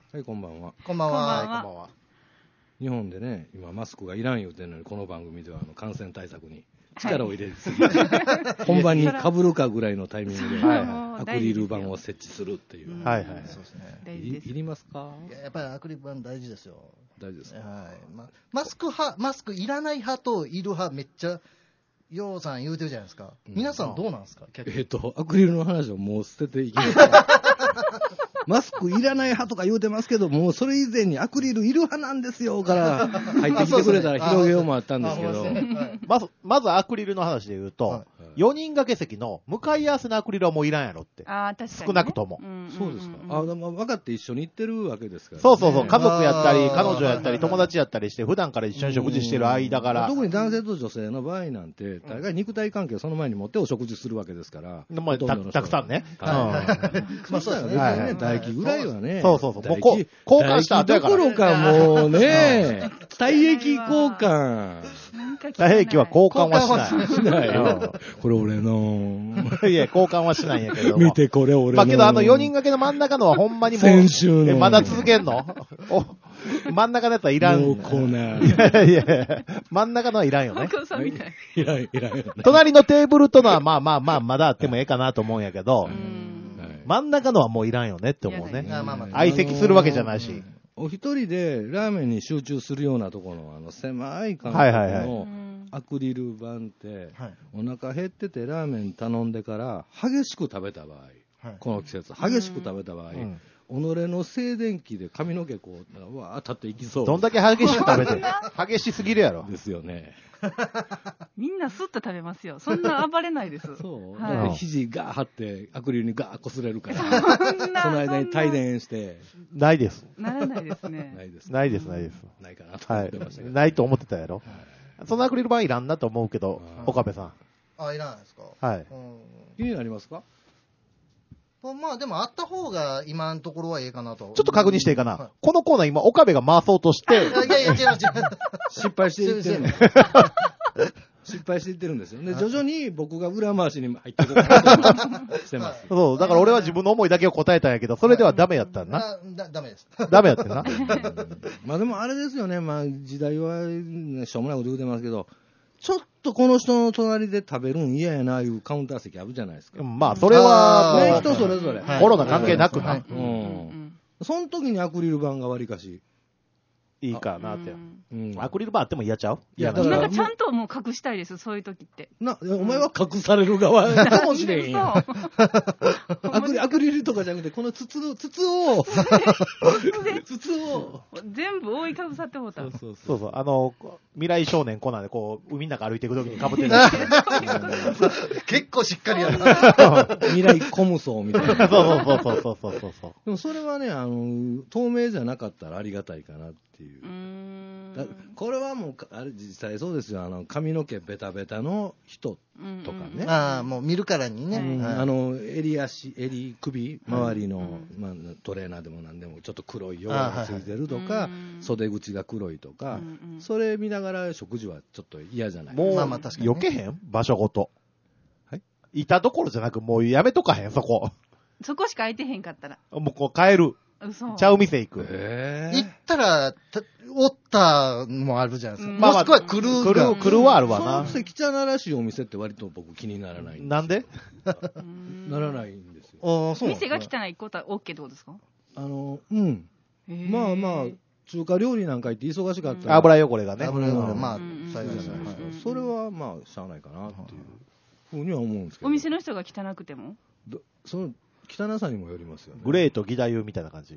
はい、こんばんは。 こんばんは。 こんばんは。 日本でね、今マスクがいらん言うてるのに、この番組では感染対策に力を入れすぎて、本番に被るかぐらいのタイミングでアクリル板を設置するっていう。 はいはい。 そうですね。 いりますか？ やっぱりアクリル板大事ですよ。 大事ですか？ はい。マスクいらない派といる派めっちゃようさん言うてるじゃないですか。皆さんどうなんですか？ アクリルの話をもう捨てていきますか？マスクいらない派とか言うてますけど、もうそれ以前にアクリルいる派なんですよから入ってきてくれたら広げようもあったんですけど、 まずアクリルの話で言うと、4人掛け席の向かい合わせのアクリルはもういらんやろって。 確かに、ね、 少なくとも。 そうですか。分かって一緒に行ってるわけですから、ね。 そうそうそう。家族やったり、彼女やったり、友達やったりして、普段から一緒に食事してる間から。 特に男性と女性の場合なんて、大概肉体関係をその前に持ってお食事するわけですから。 まあ、たくさんね。 まあそうですね。唾液ぐらいはね。 そうそうそう。もう交換した後やから。 どころかもうね、体液交換。 体液は交換はしない。 これ俺の。 いや、交換はしないんやけど。 見てこれ俺の。 まあけど4人掛けの真ん中のはほんまにもう。 先週の。 まだ続けんの真ん中のやつはいらん。 もうこんな。 いや、真ん中のはいらんよね。 いらんよね。 隣のテーブルとのはまあまだあってもええかなと思うんやけど、真ん中のはもういらんよねって思うね。相席するわけじゃないし。 お一人でラーメンに集中するようなところの狭い間隔のアクリル板って、お腹減っててラーメン頼んでから激しく食べた場合、この季節激しく食べた場合、己の静電気で髪の毛こうわー立っていきそう。 どんだけ激しく食べて激しすぎるやろ。 ですよね。 みんなスッと食べますよ。そんな暴れないです。 そう。だから肘ガー張ってアクリルにガー擦れるから。その間に帯電して。 ないです。 ならないですね。 ないです。 ないかなと思ってましたけど。 ないと思ってたやろ。そのアクリル板いらんなと思うけど、岡部さん。 いらないですか？ はい。 気になりますか？ まあでもあった方が今のところはええかなと。 ちょっと確認していいかな。このコーナー今岡部が回そうとして。いや違う。 失敗していってる。失敗していってるんですよ。で、徐々に僕が裏回しに入っていこうかなとしてます。 そう、だから俺は自分の思いだけを答えたんやけど、それではダメやったんな。 ダメです。 ダメやってんな。 まあでもあれですよね。まあ時代はしょうもないこと言うてますけど、ちょっとこの人の隣で食べるん嫌やないうカウンター席あるじゃないですか。 まあそれはもう人それぞれ。 コロナ関係なくな。 その時にアクリル板がわりかしいいかなって。アクリル板あっても嫌ちゃう？ いや、なんかちゃんともう隠したいです、そういう時って。 お前は隠される側かもしれへんやん。アクリルとかじゃなくて、この筒を全部覆いかぶさってもうた。 そう。未来少年コナンでこう、海の中歩いていく時に被ってる。 結構しっかりやる。 未来コムソーみたいな。 そう。 でもそれはね、透明じゃなかったらありがたいかなっていう。これはもう実際そうですよ。髪の毛ベタベタの人とかね。 もう見るからにね。 襟首周りの、トレーナーでも何でもちょっと黒い汚れがついてるとか、袖口が黒いとか、それ見ながら食事はちょっと嫌じゃないですか。もう避けへん場所ごと。いたところじゃなくもうやめとかへんそこ。 そこしか空いてへんかったら。 もうこう帰る。ちゃう店行く。 行ったら、おったもあるじゃないですか。もしくは来るはあるわな。 その汚らしいお店って割と僕気にならない。 なんでならないんですよ。 店が汚いことは OK ってことですか？ まあ、中華料理なんか行って忙しかったら。 油汚れがね。 油汚れ、まあ、 最後じゃないですか。それはまあ、しゃあないかなっていうふうには思うんですけど。 お店の人が汚くても？ その汚さにもよりますよね。 グレーと義太夫みたいな感じ。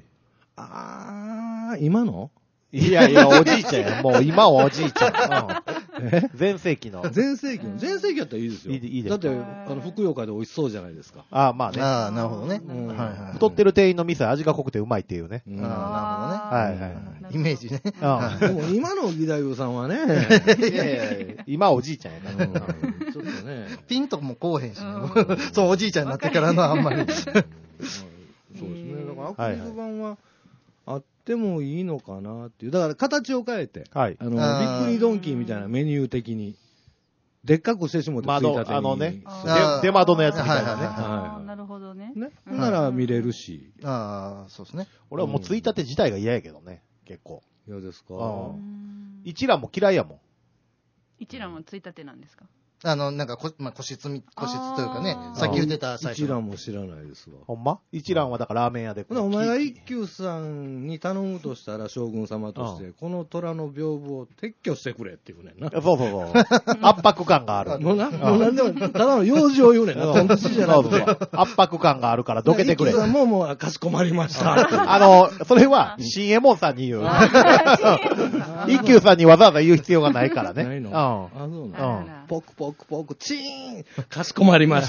今の？ いや、おじいちゃんや。もう今はおじいちゃん。前世紀やったらいいですよ。いいです。だって、ふくよかで美味しそうじゃないですか。 まあね。 なるほどね。 太ってる店員の店は味が濃くてうまいっていうね。 なるほどね。イメージね。 でも今の義太夫さんはね。 今はおじいちゃんやから。 ちょっとね。 ピンともこうへんし、そうおじいちゃんになってからのあんまり。 そうですね。だからアクリル板はあってもいいのかなっていう。だから形を変えて、びっくりドンキーみたいなメニュー的に、でっかくしてしもってついたてに。 出窓のやつみたいなね。 なるほどね。 ね。なら見れるし。 ああ、そうですね。 俺はもうついたて自体が嫌やけどね、結構。 嫌ですか。 一蘭も嫌いやもん。 一蘭もついたてなんですか？ なんか個室というかね、さっき言ってた一蘭も知らないですわ。 ほんま？一蘭はだからラーメン屋で。 お前が一休さんに頼むとしたら将軍様として、この虎の屏風を撤去してくれって言うねんな。 そう。圧迫感がある。 もうなんでも、ただの用事を言うねんな。トンチじゃなくて。 圧迫感があるからどけてくれ。 一休さんもかしこまりました。 それは、新右衛門さんに言う。一休さんにわざわざ言う必要がないからね。 ないの？そうなの。ポクポク、チーンかしこまりました。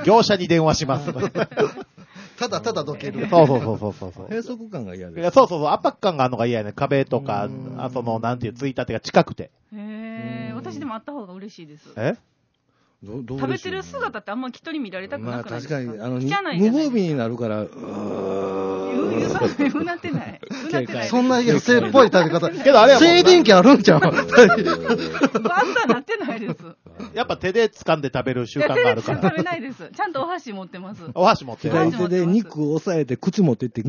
業者に電話します。 ただどける。 そう。 閉塞感が嫌です。 そう、圧迫感があるのが嫌やね。壁とか、なんていう、ついたてが近くて。 私でもあった方が嬉しいです。 食べてる姿ってあんま人に見られたくなくないですか？ 確かに、無防備になるから、 なってない。 そんな野生っぽい食べ方。 けどあれは静電気あるんちゃう？ バンターなってないです。 やっぱ手で掴んで食べる習慣があるから。 食べないです。ちゃんとお箸持ってます。 お箸持ってる。 左手で肉を押さえて口持っていって、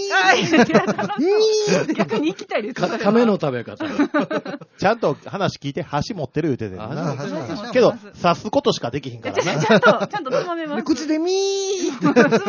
逆に行きたいです。 亀の食べ方。 ちゃんと話聞いて箸持ってる言うててな。けど、刺すことしかできひんからな。 ちゃんとつまめます。 口でミーつまめます。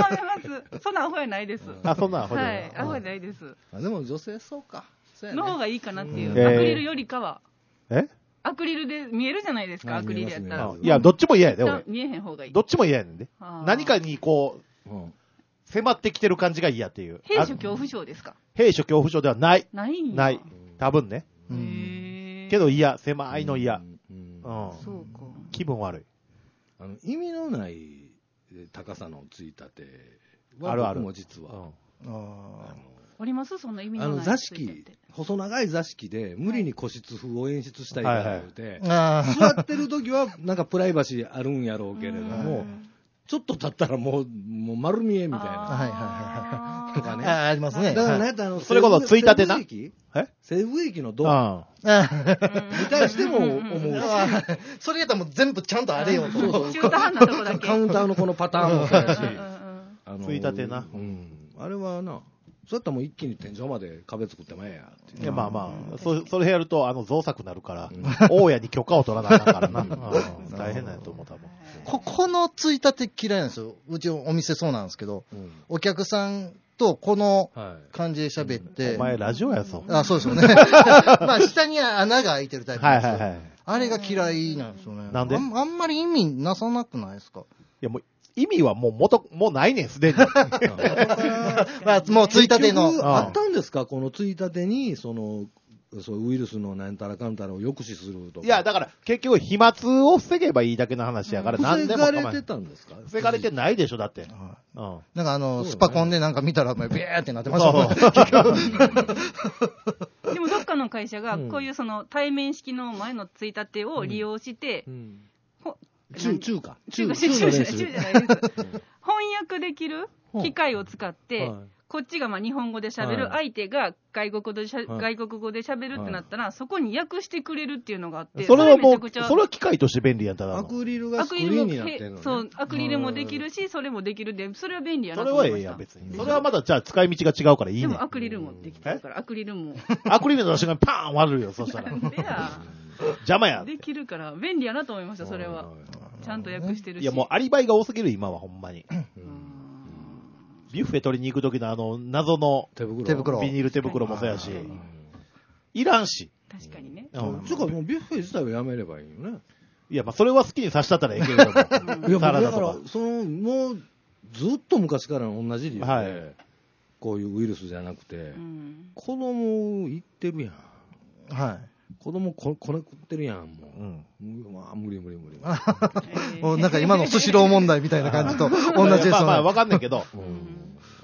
そんなアホやないです。 そんなアホじゃない。 はい、アホやないです。 でも女性そうか。 の方がいいかなっていう。アクリルよりかは。 アクリルで見えるじゃないですか、アクリルやったら。 いや、どっちも嫌やで、俺。 見えへん方がいい。 どっちも嫌やねんで。何かにこう、迫ってきてる感じが嫌っていう。 兵所恐怖症ですか？ 兵所恐怖症ではない。 ない。 多分ね。けど嫌、狭いの嫌。 そうか。 気分悪い。意味のない高さのついたては僕も実は。 ありますそんな意味のない座敷、細長い座敷で無理に個室風を演出したいから言うて、座ってる時はなんかプライバシーあるんやろうけれども、ちょっと経ったらもう丸見えみたいな。とかね。 ありますね。 だからね、 それこそついたてな。 西武駅のドアに対しても思うし。 それやったらもう全部ちゃんとあれよと。 中途半なとこだけ。 カウンターのこのパターンもそうやし。 ついたてな。 あれはな、そうやったらもう一気に天井まで壁作ってもええやって。 いや、まあ、それやると、造作なるから、大家に許可を取らなあかんからな。大変なんやと思う、多分。 このついたて嫌いなんですよ。うちお店そうなんですけど、お客さんとこの感じで喋って。 お前ラジオやぞ。 そうですよね。まあ、下に穴が開いてるタイプなんですよ。あれが嫌いなんですよね。 なんで？ あんまり意味なさなくないですか？ いや、もう、意味はもうないねん、すでに。 まあ、もうついたての。 あったんですかこのついたてに、ウイルスのなんたらかんたらを抑止するとか。 いや、だから、結局、飛沫を防げばいいだけの話やから、何でも。 防がれてたんですか？ 防がれてないでしょ、だって。 なんかスパコンでなんか見たら、ビーってなってましたもん。 でも、どっかの会社が、こういう対面式の前のついたてを利用して、 中じゃないです。 翻訳できる機械を使って、こっちが日本語で喋る、相手が外国語で喋るってなったら、そこに訳してくれるっていうのがあって、 それはもう、それは機械として便利やったら。 アクリルがスクリーンになってるのね。 そう、アクリルもできるし、それもできるんで、それは便利やなと思いました。それはええやん、別に。それはまだ、じゃあ使い道が違うからいいね。 でもアクリルもできてるから、アクリルも。 アクリルの瞬間にパーン割るよ、そしたら。邪魔や。 できるから、便利やなと思いました、それは。ちゃんと訳してるし。 いや、もうアリバイが多すぎる、今は、ほんまに。ビュッフェ取りに行くときの謎の手袋。 ビニール手袋もそうやし。いらんし。 確かにね。 つうかもうビュッフェ自体はやめればいいよね。 いや、まあそれは好きにさせたったらええけれども。 いや、だから、もうずっと昔からの同じ理由で、こういうウイルスじゃなくて、子供行ってるやん。はい。子供こね食ってるやん、もう。まあ、無理。 もうなんか今のスシロー問題みたいな感じと同じですよね。 まあ、わかんないけど。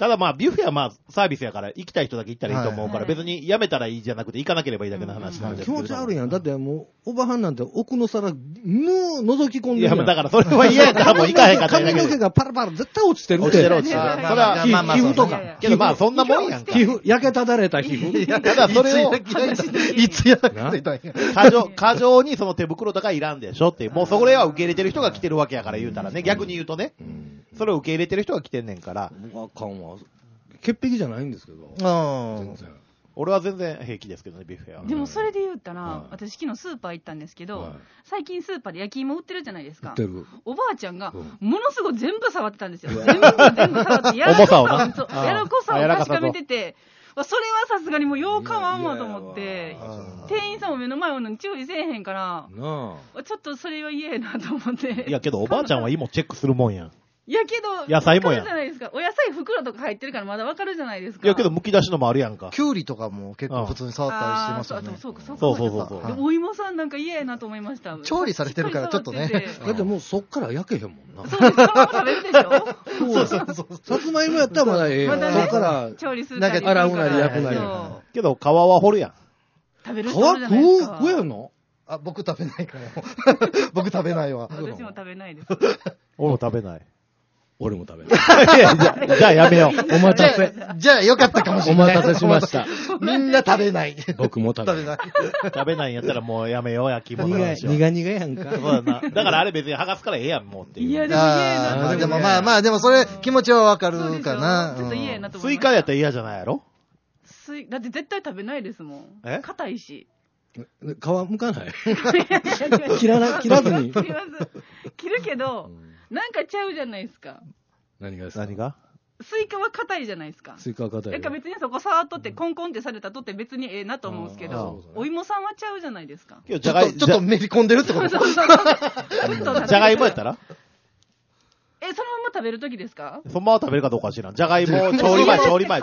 ただまあ、ビュッフェはまあ、サービスやから、行きたい人だけ行ったらいいと思うから、別にやめたらいいじゃなくて、行かなければいいだけの話なんですけど。 気持ち悪いやん。だってもう、おばはんなんて奥の皿、覗き込んでるやん。 いや、だからそれは嫌やからもう行かへんかったら髪の毛がパラパラ絶対落ちてるって。 落ちてる落ちてる。それは、 皮膚とか。 けどまあ、そんなもんやんか。 皮膚、焼けただれた皮膚。 ただそれを、 いつ焼けたんや。 過剰にその手袋とかいらんでしょっていう。もうそれは受け入れてる人が来てるわけやから言うたらね。逆に言うとね。それを受け入れてる人が来てんねんから。 あかんわ。潔癖じゃないんですけど。全然。 俺は全然平気ですけどね、ビュッフェは。 でもそれで言ったら、私昨日スーパー行ったんですけど、最近スーパーで焼き芋売ってるじゃないですか。 売ってる。 おばあちゃんが、ものすごい全部触ってたんですよ。全部触って、 重さをな。 やらこさを確かめてて、それはさすがにもうようかわんわと思って、店員さんも目の前おるのに注意せえへんから、ちょっとそれは嫌やなと思って。 いやけどおばあちゃんは芋チェックするもんやん。 いやけど、 野菜もやん。 じゃないですか。お野菜袋とか入ってるからまだわかるじゃないですか。 いやけど剥き出しのもあるやんか。 キュウリとかも結構普通に触ったりしてますよね。 そうそう。 でもお芋さんなんか嫌やなと思いました。 調理されてるからちょっとね。 だってもうそっから焼けへんもんな。 そうです。そのまま食べるでしょ。 そう。さつまいもやったらまだええやん。そっから調理するなり洗うなり焼くなり。 けど皮は掘るやん。 食べる人じゃないですか。 食えんの？ あ、僕食べないから。僕食べないわ。 私も食べないです。 俺も食べない。 俺も食べない。 いやじゃあやめよう。 お待たせ。 じゃあよかったかもしれない。 お待たせしました。 みんな食べない。 僕も食べない。 食べないんやったらもうやめよう、焼き物の話は。 苦々やんか。 そうだな。だからあれ別に剥がすからええやん、もうっていう。 いやでも嫌やな。 でもまあでもそれ気持ちはわかるかな。 ちょっと嫌やなと思スイカやったら嫌じゃないやろ？ だって絶対食べないですもん。硬いし。 皮むかない切らずに。 切るけど、なんかちゃうじゃないですか。 何がですか？ 何が？ スイカは硬いじゃないですか。 スイカは硬い。 だから別にそこ触っとってコンコンってされたとって別にええなと思うんですけど、お芋さんはちゃうじゃないですか。 ちょっとめり込んでるってこと？ じゃがいもやったら？ そのまま食べるときですか？ そのまま食べるかどうかは知らん。じゃがいも、調理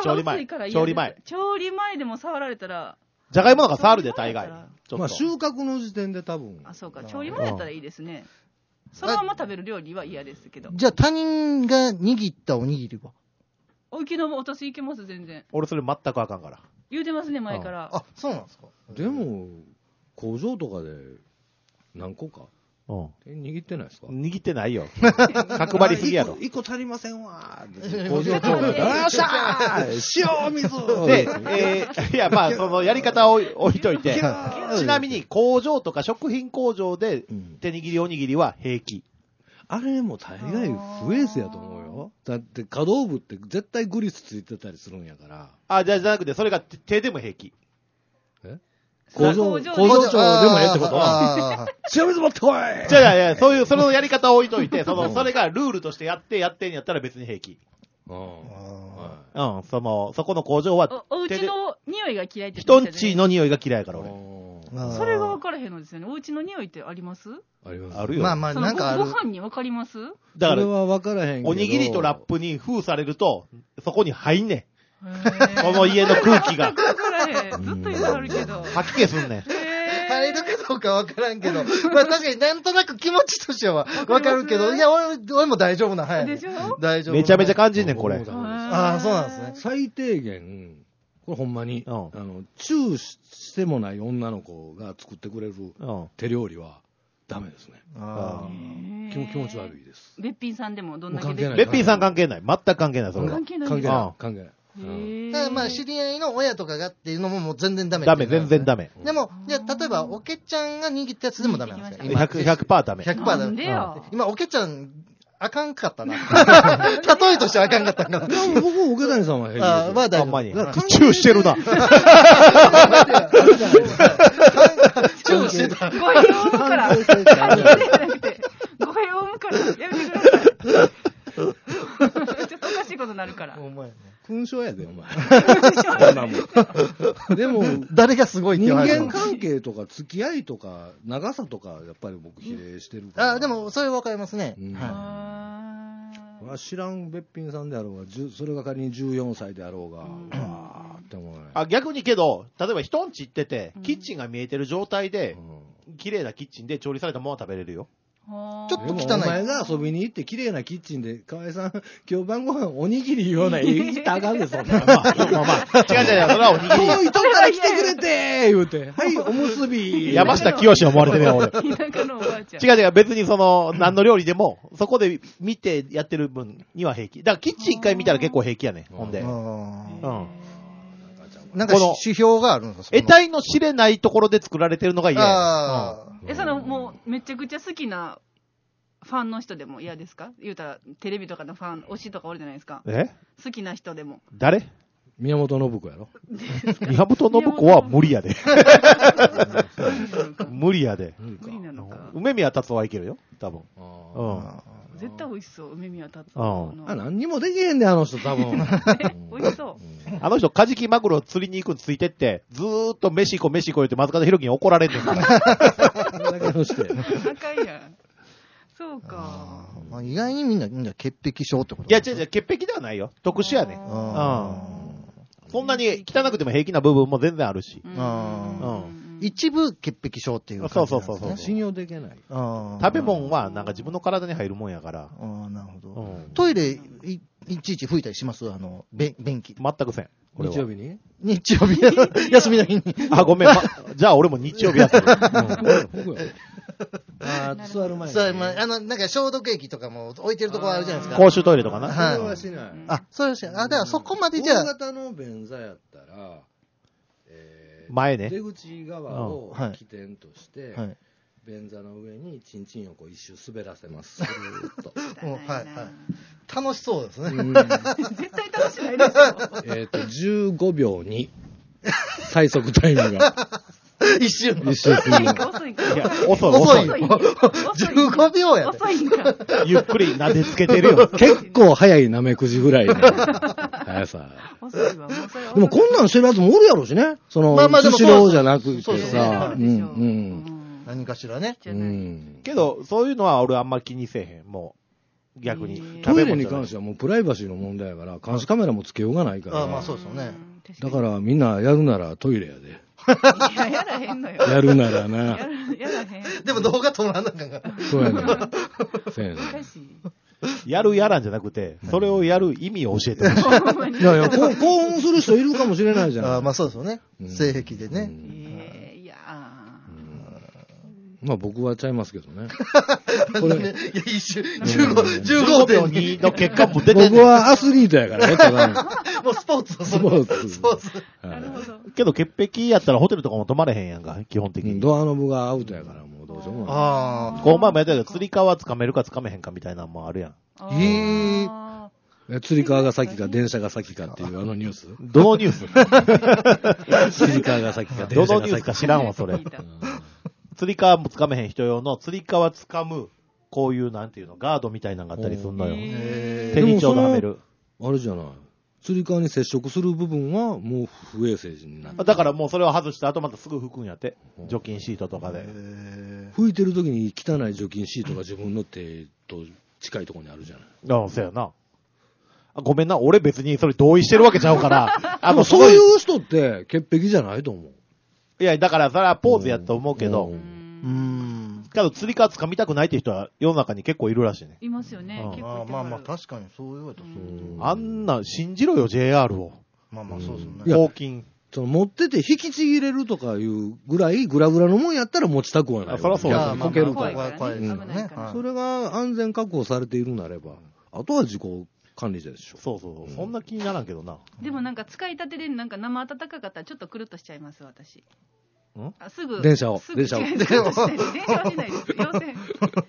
前でも触られたら。 じゃがいもなんか触るで大概。 まあ収穫の時点で多分。 あ、そうか。調理前やったらいいですね。そのまま食べる料理は嫌ですけど。 じゃあ他人が握ったおにぎりは？ おきのも私いけます全然。 俺それ全くあかんから。 言うてますね前から。 あ、そうなんですか？ でも工場とかで何個か。握ってないですか？ 握ってないよ。角張りすぎやろ。 一個足りませんわ。工場長が、よっしゃー塩水で、いや、まあ、そのやり方を置いといて、ちなみに工場とか食品工場で手握りおにぎりは平気。 あれも大概不衛生やと思うよ。だって可動部って絶対グリスついてたりするんやから。 あ、じゃなくて、それが手でも平気。 工場長でもええってことは塩水持ってこい。 じゃあいや、そのやり方を置いといて、それがルールとしてやってんやったら別に平気。そこの工場は。 お家の匂いが嫌いって人んちの匂いが嫌いやから俺。 それが分からへんのですよね。お家の匂いってあります？ あります。 あるよ。 まあなんかある。 ご飯に分かります？ だから、それは分からへんけど。 おにぎりとラップに封されると、そこに入んねん。この家の空気が。 ずっと言うあるけど。 吐き気すんねん。 入るかどうかわからんけど、まあ確かになんとなく気持ちとしてはわかるけど、いや、俺も大丈夫な、はい。 でしょ？ 大丈夫。 めちゃめちゃ感じんねん、これ。 ああ、そうなんですね。 最低限、これほんまに、チューしてもない女の子が作ってくれる手料理はダメですね。気持ち悪いです。 べっぴんさんでもどんだけべっぴんさん関係ない。全く関係ない、それは。 関係ない。 関係ない。 ただまあ知り合いの親とかがっていうのももう全然ダメ。 全然ダメ。 でも、例えばおけちゃんが握ったやつでもダメなんですよ。 100% ダメ。 100% ダメ。今おけちゃん、あかんかったな。例えとしてあかんかったんかな。 僕、岡谷さんは平気です。 まあ大丈夫。 ほんまに。チューしてるな。 チューしてた。 語弊を生むから。語弊を生むから。やめてください。ちょっとおかしいことになるから。 勲章やで、お前。でも、 誰がすごいって人間関係とか付き合いとか長さとか、やっぱり僕比例してるから。 でも、それ分かりますね。 知らんべっぴんさんであろうが、それが仮に14歳であろうが、って思うね。 逆にけど、例えば人んち行ってて、キッチンが見えてる状態で、綺麗なキッチンで調理されたものは食べれるよ。 ちょっと汚い。 お前が遊びに行って綺麗なキッチンで、河合さん、今日晩ご飯おにぎり言うな、言ったらあかんで、そんな。まあ、違う、それはおにぎり。遠いとこから来てくれて言うて、はい、おむすび。 山下清思われてるよ、俺。違う、別に何の料理でも、そこで見てやってる分には平気。だからキッチン一回見たら結構平気やね、ほんで。 なんか指標があるんですか？ 得体の知れないところで作られてるのが嫌や。もう、めちゃくちゃ好きなファンの人でも嫌ですか？言うたら、テレビとかのファン、推しとかおるじゃないですか。好きな人でも。 誰？ 宮本信子やろ？ 宮本信子は無理やで。無理やで。 無理なのか。 梅宮達夫はいけるよ、多分。 絶対美味しそう、梅宮達夫の。 何にもできへんで、あの人多分。 美味しそう。 あの人、カジキマグロ釣りに行くについてって、ずーっと飯行こう言って松方弘樹に怒られんねんから。 それだけのして。 赤いやん。そうか。 意外にみんな潔癖症ってこと？ いや、違う、潔癖ではないよ。特殊やね。そんなに汚くても平気な部分も全然あるし。 一部潔癖症っていう感じなんですね。そう。 信用できない。 食べ物はなんか自分の体に入るもんやから。 なるほど。トイレいちいち拭いたりします？便器。 全くせん。 日曜日に？ 日曜日、休みの日に。 あ、ごめん。じゃあ俺も日曜日やってる。 座る前に。 なんか消毒液とかも置いてるところあるじゃないですか。 公衆トイレとかな。 それはしない。 それはしない。だからそこまでじゃあ。 大型の便座やったら、 前ね。 出口側を起点として、便座の上にチンチンを一周滑らせます。 楽しそうですね。 絶対楽しないですよ。15秒に最速タイムが。 一周遅い。 15秒やで。 遅いんか。 ゆっくり撫でつけてるよ。 結構早いなめくじぐらいの速さ。 遅いわ。 でもこんなんしてるやつもおるやろしね。スシローじゃなくてさ。 何かしらね。 けど、そういうのは俺あんま気にせえへん。もう、逆に。 トイレに関してはもうプライバシーの問題やから、監視カメラもつけようがないから。 まあそうですよね。 だからみんなやるならトイレやで。 やらへんのよ。 やるならな。 やらへん。 でも動画撮らなかんが。 そうやね。そうやね。 やるやらんじゃなくて、それをやる意味を教えてほしい。 いやいや、興奮する人いるかもしれないじゃない。 まあそうですよね。性癖でね。 まあ僕はちゃいますけどね。 これね、いや、一瞬、15秒 2の結果も出てる。 僕はアスリートやからね、ただもうスポーツ。 なるほど。 けど潔癖やったらホテルとかも泊まれへんやんか、基本的に。 ドアノブがアウトやから、もうどうしようもない。 この前もやったけど、釣り革つかめるかつかめへんかみたいなのもあるやん。 釣り革が先か電車が先かっていうあのニュース？ どのニュース？釣り革が先か電車が先か。 どのニュースか知らんわ、それ。釣り革もつかめへん人用の釣り革つかむ、こういうなんていうの、ガードみたいなのがあったりするのよ。手にちょうどはめる。 あれじゃない。釣り革に接触する部分はもう不衛生になる。 だからもうそれを外した後またすぐ拭くんやって。除菌シートとかで。 拭いてる時に汚い除菌シートが自分の手と近いところにあるじゃない。 そうやな。ごめんな、俺別にそれ同意してるわけちゃうから。 そういう人って潔癖じゃないと思う。 いや、だからそれはポーズやと思うけど。けど釣り革掴みたくないって人は世の中に結構いるらしいね。 いますよね。 まあ確かにそう言われたらそう。 あんな、信じろよ、JR を。 まあそうですね。 抗菌。 持ってて引きちぎれるとかいうぐらいグラグラのもんやったら持ちたくはない。 そりゃそうだ。 こけるから。 それが安全確保されているなれば、あとは自己管理でしょ。 そう。そんな気にならんけどな。 でもなんか使いたてでなんか生温かかったらちょっとくるっとしちゃいます、私。すぐ。 電車を。 電車はしないです。要請。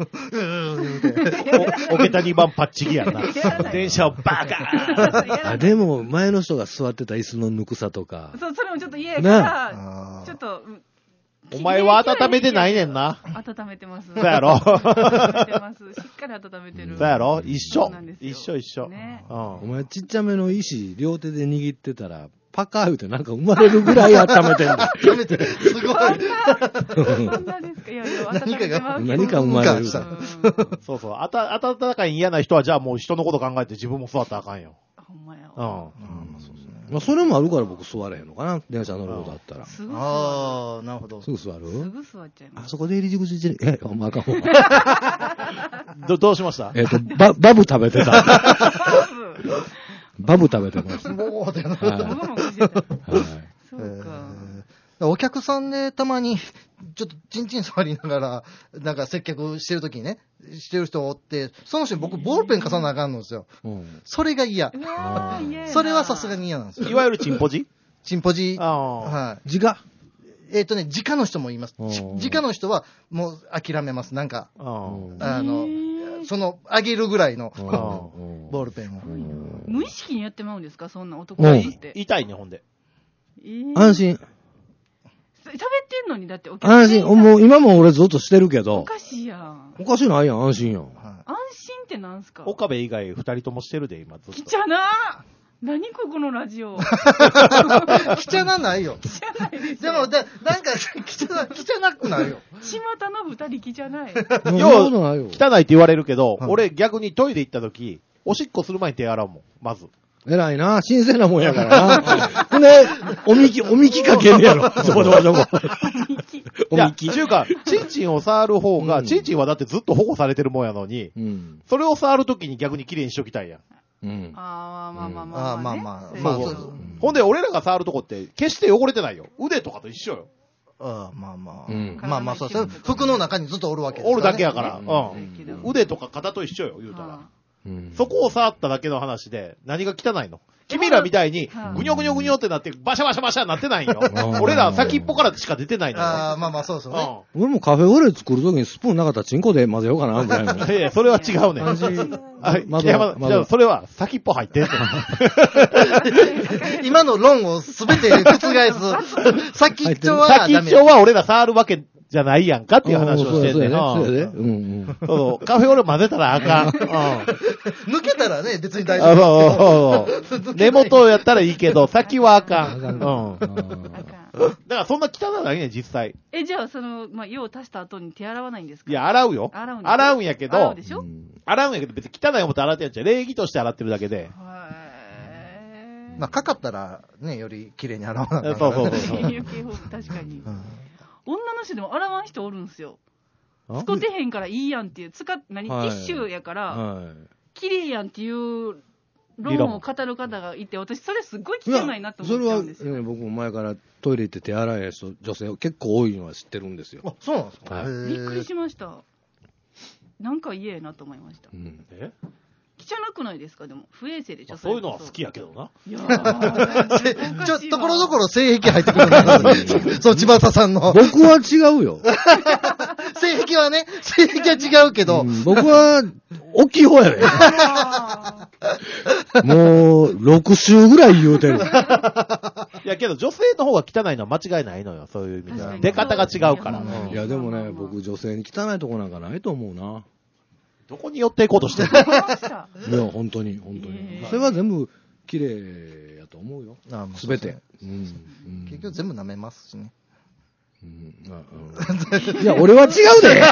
おけた2番パッチギやな。電車をバカーでも前の人が座ってた椅子のぬくさとか。 そう、それもちょっと嫌やから、ちょっと。 お前は温めてないねんな。 温めてます。 そうやろ。 温めてます。しっかり温めてる。 そうやろ。一緒。 お前ちっちゃめの石両手で握ってたら、パカー言うてなんか生まれるぐらい温めてんだ。 温めてる。すごい。 そんなですか。いや、温めてます。 何か生まれる。 そう。温かい嫌な人はじゃあもう人のこと考えて自分も座ったらあかんよ。 ほんまや。 そうですね。 まあ、それもあるから僕座れへんのかな、電車乗ることあったら。 すぐ座る。 ああ、なるほど。 すぐ座る？ すぐ座っちゃいます。 あそこで入り口で、お前あかんわ。 どうしました？ バブ食べてた。バブ食べてます。 もうだよな。 そうか。 お客さんでたまに、ちょっとチンチン触りながら、なんか接客してるときにね、してる人おって、その人に僕ボールペン重ねなあかんのですよ。それが嫌。それはさすがに嫌なんですよ。 いわゆるチンポジ？ チンポジ。 はい。直？ 直の人もいます。直の人はもう諦めます。なんか、その、あげるぐらいの、ボールペンを。 無意識にやってまうんですか、そんな男の人って。 痛いね、ほんで。 安心。 食べてんのに、だってお客さん。安心。もう今も俺ずっとしてるけど。 おかしいやん。 おかしいないやん、安心やん。 安心ってなんすか？ 岡部以外二人ともしてるで、今ずっと。 きちゃな何ここのラジオ。 きちゃなないよ。 きちゃないですよ。でも、なんか、きちゃなくないよ。 巷の二人きちゃない。 汚いって言われるけど、俺逆にトイレ行った時、おしっこする前に手洗うもん、まず。 偉いな。新鮮なもんやからな。ね、おみきかけんねやろ。そこ。 おみき。ちゅうか、チンチンを触る方が、チンチンはだってずっと保護されてるもんやのに、それを触るときに逆に綺麗にしときたいやん。 まあ。 ほんで、俺らが触るとこって、決して汚れてないよ。腕とかと一緒よ。 まあ、そう。服の中にずっとおるわけですから。おるだけやから。腕とか肩と一緒よ、言うたら。そこを触っただけの話で、何が汚いの？君らみたいに、ぐにょぐにょぐにょってなって、バシャバシャバシャなってないよ。俺ら先っぽからしか出てないのよ。 まあ、そうですよね。 俺もカフェオレ作るときにスプーンなかったらチンコで混ぜようかな、みたいな。 いや、それは違うね。じゃあ、それは先っぽ入ってんの。 今の論をすべて覆す。先っちょは先っちょは俺ら触るわけじゃないやんかっていう話をしてんねんな。そう。カフェオレ混ぜたらあかん。 抜けたらね、別に大丈夫。根元やったらいいけど、先はあかん。だからそんな汚いないね、実際。 じゃあ、用を足した後に手洗わないんですか？ いや、洗うよ。洗うんやけど、別に汚い思って洗ってやっちゃう。礼儀として洗ってるだけで。 まあ、かかったらね、より綺麗に洗わない。そう。 確かに。女の人でも洗わん人おるんすよ。使ってへんからいいやんっていう、ティッシュやから、綺麗やんっていう論を語る方がいて、私それすっごい汚いなと思っちゃうんですよ。 それは、僕も前からトイレ行って手洗い人、女性結構多いのは知ってるんですよ。 あ、そうなんですか？ びっくりしました。なんか嫌やなと思いました。汚くないですか？でも不衛生で女性。 そういうのは好きやけどな。 いやところどころ性癖入ってくるな。そう、千葉さんの。 僕は違うよ。 性癖は違うけど。 僕は、大きい方やね。もう、6週ぐらい言うてる。 いやけど女性の方が汚いのは間違いないのよ、そういう意味では。出方が違うから。 いやでもね、僕女性に汚いとこなんかないと思うな。 どこに寄っていこうとしてるいや、本当に。それは全部、綺麗やと思うよ。すべて。 結局全部舐めますしね。 いや、俺は違うで。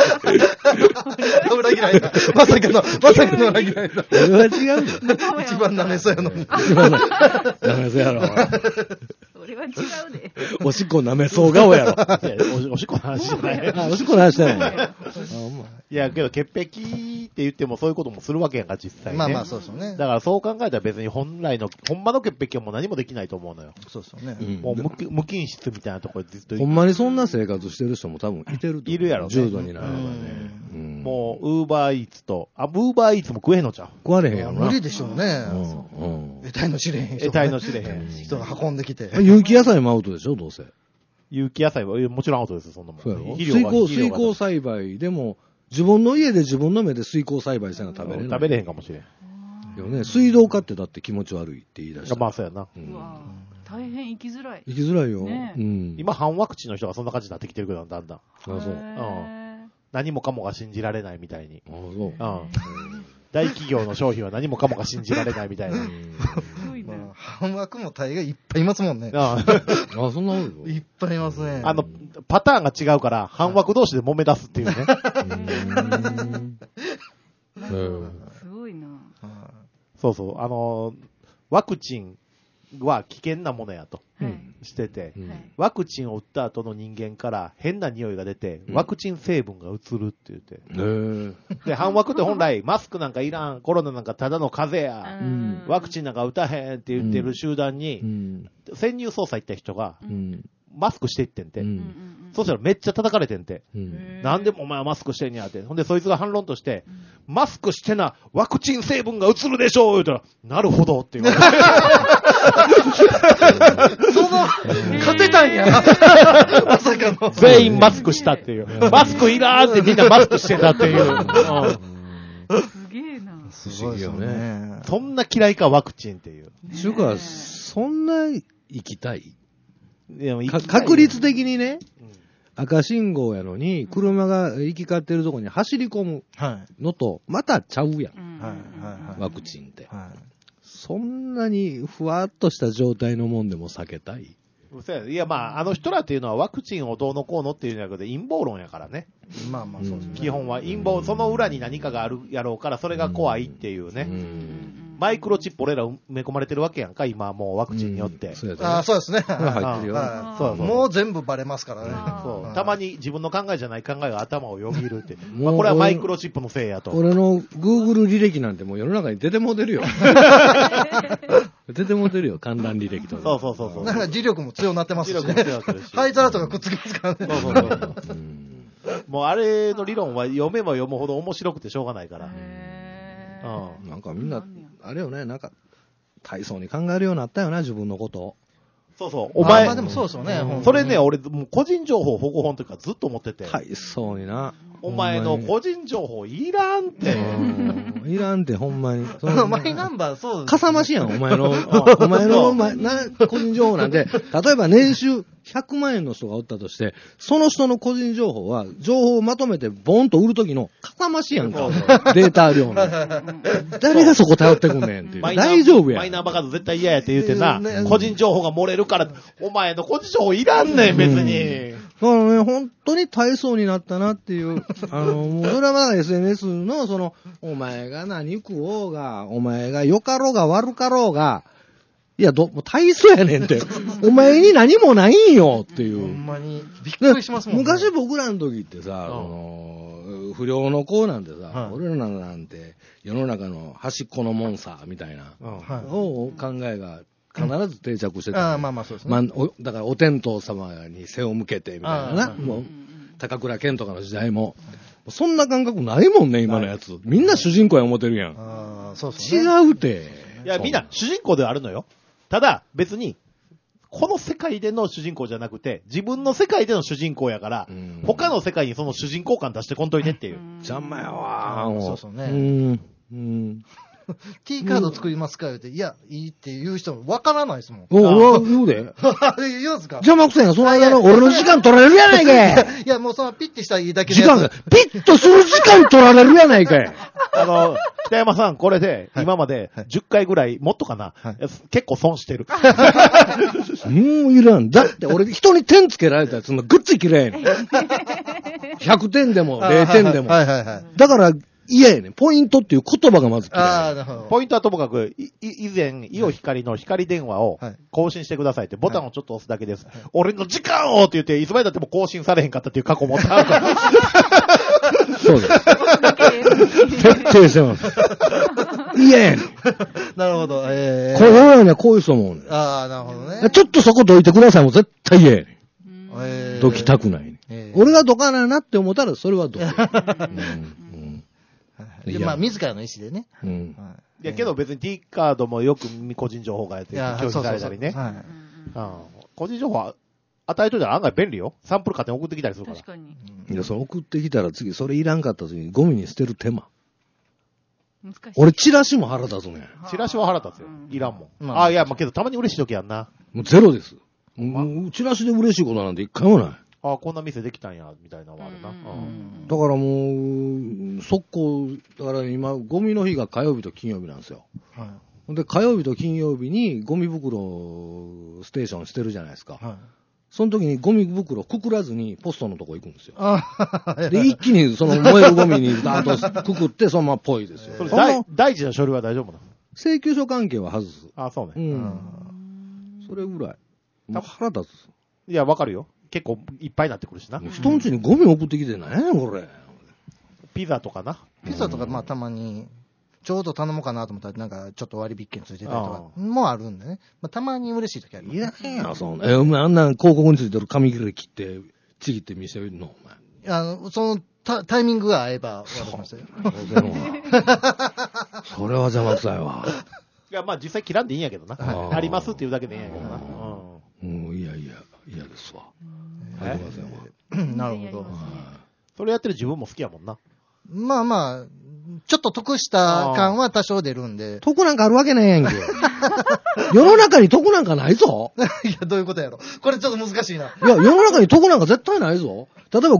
裏切られた。まさかの裏切られた。 俺は違うで。 一番舐めそうやのに。 舐めそうやろ。 俺は違うで。 おしっこ舐めそう顔やろ。 おしっこの話じゃない。 おしっこの話じゃない。 いや、けど、潔癖って言ってもそういうこともするわけやんか、実際ね。 まあ、そうですよね。 だからそう考えたら別にほんまの潔癖はもう何もできないと思うのよ。 そうですよね。 もう無菌室みたいなところでずっと。 ほんまにそんな生活してる人も多分いてると。 いるやろね。 重度になればね。 もう、ウーバーイーツと、ウーバーイーツも食えんのちゃう？ 食われへんやろな。 無理でしょうね。得体の知れへん人。 得体の知れへん。 人が運んできて。 有機野菜もアウトでしょ、どうせ。 有機野菜は、もちろんアウトですよ、そんなもん。 そうやろ。水耕栽培でも、自分の家で自分の目で水耕栽培したら食べれない。 食べれへんかもしれん。 よね、水道化ってだって気持ち悪いって言い出した。 まあそうやな。 大変生きづらい。 生きづらいよ。 今、反ワクチンの人がそんな感じになってきてるけど、だんだん。 あ、そう。 何もかもが信じられないみたいに。 あ、そう。 大企業の商品は何もかもが信じられないみたいな。 反ワクも大概いっぱいいますもんね。 あ、そんな多いよ。 いっぱいいますね。 パターンが違うから、反ワク同士で揉め出すっていうね。 すごいな。 そうそう。ワクチンは危険なものやと、してて、ワクチンを打った後の人間から変な匂いが出て、ワクチン成分が移るって言って。で、反ワクって本来、マスクなんかいらん、コロナなんかただの風邪や、ワクチンなんか打たへんって言ってる集団に、潜入捜査行った人が、マスクしていってんて。そしたらめっちゃ叩かれてんて。なんでもお前はマスクしてんやって。ほんでそいつが反論として、マスクしてな、ワクチン成分が移るでしょう言うたら、なるほどって言われて。 勝てたんや。まさかの。 全員マスクしたっていう。マスクいらーってみんなマスクしてたっていう。 すげえな。 不思議よね。 そんな嫌いか、ワクチンっていう。 ちゅうか、そんな行きたい？確率的にね、赤信号やのに、車が行き交ってるとこに走り込むのと、またちゃうやん。ワクチンって。そんなにふわっとした状態のもんでも避けたい？ いや、まあ、あの人らっていうのはワクチンをどうのこうのっていうんじゃなくて陰謀論やからね。 まあまあそうですね。 基本は陰謀、その裏に何かがあるやろうから、それが怖いっていうね。マイクロチップ俺ら埋め込まれてるわけやんか、今もうワクチンによって。 ああ、そうですね。 入ってるよ。 もう全部バレますからね。 そう。たまに自分の考えじゃない考えが頭をよぎるって。まあこれはマイクロチップのせいやと。 俺の Google 履歴なんてもう世の中に出ても出るよ。出ても出るよ、観覧履歴とか。 そう。 だから磁力も強くなってますしね。 磁力も強くなってるし。 灰皿とかくっつきますからね。 そう。もうあれの理論は読めば読むほど面白くてしょうがないから。 なんかみんな、あれよね、なんか、大層に考えるようになったよな、自分のことを。 そう。お前。 まあでもそうですよね。 それね、俺、もう個人情報保護法というかずっと思ってて。 大層にな。 お前の個人情報いらんって。 いらんって、ほんまに。 マイナンバー、そう。 かさ増しやん、お前の個人情報なんで、例えば年収100万円の人がおったとして、その人の個人情報は、情報をまとめてボンと売るときのかさ増しやんか。データ量の。誰がそこ頼ってくんねんっていう。大丈夫やん。 マイナンバーカード絶対嫌やって言うてな、個人情報が漏れるから、お前の個人情報いらんねん、別に。 本当に大層になったなっていう。もうそれはまだ SNS のお前が何食おうが、お前が良かろうが悪かろうが、いや、もう大層やねんって。お前に何もないんよっていう。 ほんまに。びっくりしますもんね。 昔僕らの時ってさ、不良の子なんてさ、俺らなんて世の中の端っこのモンサーみたいな、考えが、必ず定着してた。 まあそうですね。 だからお天道様に背を向けてみたいなな。もう高倉健とかの時代も。そんな感覚ないもんね、今のやつ。みんな主人公や思ってるやん。 そう違うて。 いや、みんな主人公ではあるのよ。ただ、別に、この世界での主人公じゃなくて、自分の世界での主人公やから、他の世界にその主人公感出してこんといてっていう。 邪魔やわー。そうね。T カード作りますか言うて、いや、いいって言う人もわからないですもん。 俺は言うで。 言うんすか邪魔くせんや、その間の俺の時間取られるやないかい。 いや、もうそのピッてしたらいいだけで。ピッとする時間取られるやないかい。 北山さん、これで、今まで10回ぐらい、もっとかな、結構損してる。 もういらん。だって俺人に点つけられたやつのぐっつい嫌いねん。100点でも0点でも。だから、嫌やねん。ポイントっていう言葉がまず嫌い。 ポイントはともかく、以前、イオ光の光電話を更新してくださいって、ボタンをちょっと押すだけです。俺の時間をって言って、いつまでだっても更新されへんかったっていう過去もあった。 そうです。徹底してます。嫌やねん。 なるほど。 これはね、こういう人も。 なるほどね。 ちょっとそこどいてくださいも絶対嫌やねん。どきたくないね。俺がどかないなって思ったら、それはどく。 まあ、自らの意思でね。 いや、けど別に T カードもよく個人情報がやって表示されたりね。個人情報与えといたら案外便利よ。サンプル勝手に送ってきたりするから。 確かに。 いや、それ送ってきたら次、それいらんかった時にゴミに捨てる手間。難しい。俺、チラシも腹立つね。 チラシは腹立つよ。いらんもん。いや、まあけどたまに嬉しい時やんな。 もうゼロです。チラシで嬉しいことなんて一回もない。 こんな店できたんや、みたいなのもあるな。 だからもう、速攻、だから今、ゴミの日が火曜日と金曜日なんですよ。で、火曜日と金曜日にゴミ袋ステーションしてるじゃないですか。その時にゴミ袋くくらずにポストのとこ行くんですよ。で、一気にその燃えるゴミにダーッとくくってそのままぽいですよ。 それ大事な書類は大丈夫なの？ 請求書関係は外す。 そうね。 それぐらい。腹立つ。 いや、わかるよ。結構いっぱいになってくるしな。 人んちにゴミ送ってきてないやねん、これ。 ピザとかな。 ピザとか、まあたまに、ちょうど頼もうかなと思ったら、なんかちょっと割引券ついてたりとかもあるんでね。まあたまに嬉しい時あります。 いやへんや、そんな。お前あんな広告についてる紙切れ切って、ちぎって見せるの、お前。 そのタイミングが合えば渡しましたよ。 それは邪魔くさいわ。 いや、まあ実際切らんでいいんやけどな。ありますっていうだけでいいんやけどな。 嫌ですわ。ありませんわ。 なるほど。 それやってる自分も好きやもんな。 まあまあ、ちょっと得した感は多少出るんで。 得なんかあるわけないやんけ。世の中に得なんかないぞ。 いや、どういうことやろ。これちょっと難しいな。いや、世の中に得なんか絶対ないぞ。例えば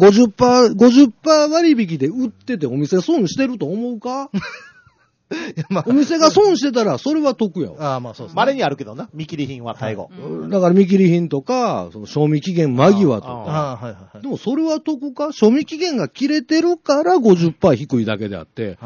50% 割引で売っててお店損してると思うかまあ、お店が損してたら、それは得やわ。 ああ、まあそうですね。 稀にあるけどな、見切り品は最後。 だから見切り品とか、その賞味期限間際とか。でもそれは得か？賞味期限が切れてるから 50% 低いだけであって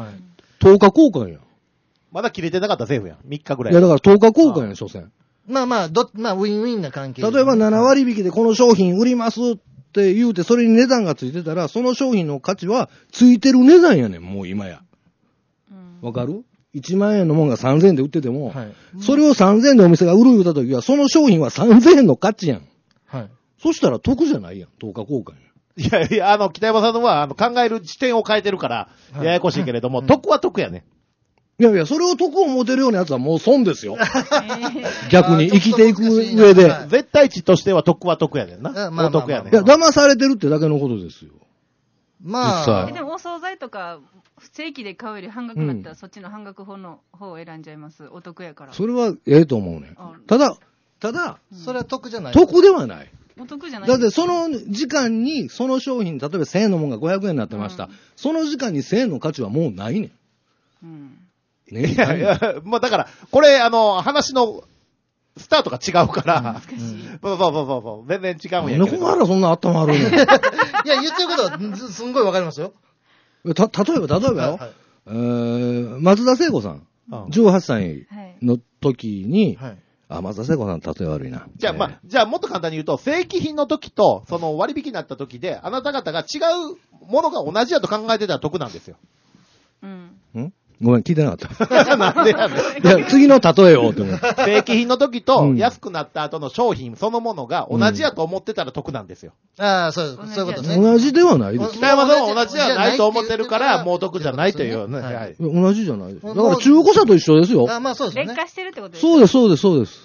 、10日交換やん。 まだ切れてなかったらセーフやん。3日ぐらい。 いや、だから10日交換やん、所詮。 まあまあ、ウィンウィンな関係。 例えば7割引きでこの商品売りますって言うて、それに値段がついてたら、その商品の価値はついてる値段やねん、もう今や。わかる？1万円のもんが3000円で売ってても、それを3000円でお店が売る言うたときは、その商品は3000円の価値やん。はい。そしたら得じゃないやん、10日交換や。いやいや、北山さんのは、考える視点を変えてるから、ややこしいけれども、得は得やね。 いやいや、それを得を持てるようなやつはもう損ですよ。逆に生きていく上で。 絶対値としては得は得やねんな。お得やねん。 いや、騙されてるってだけのことですよ。 まあ、でもお惣菜とか、正規で買うより半額になったら、そっちの半額の方を選んじゃいます。お得やから。 それはええと思うね。ただ、 それは得じゃない。 得ではない。 お得じゃない。 だってその時間にその商品、例えば1000円のものが500円になってました。その時間に1000円の価値はもうないねん。 ね、いやいや、まあだから、これ、話の、スタートが違うから。難しい。そう。全然違うんやけど。 ね、こからそんな頭悪いの。いや、 言ってることは、すんごいわかりますよ。 例えばよ。松田聖子さん。18歳の時に、松田聖子さん、例え悪いな。 じゃあもっと簡単に言うと、正規品の時と、その割引になった時で、あなた方が違うものが同じやと考えてたら得なんですよ。 ごめん、聞いてなかった。 なんでやねん。 いや、次の例えをって思う。 正規品の時と安くなった後の商品そのものが同じやと思ってたら得なんですよ。 ああ、そういうことね。 同じではないです。 北山さんは同じではないと思ってるから、もう得じゃないというね。はい。 同じじゃない。だから中古車と一緒ですよ。 まあそうですね。 劣化してるってことですそうです。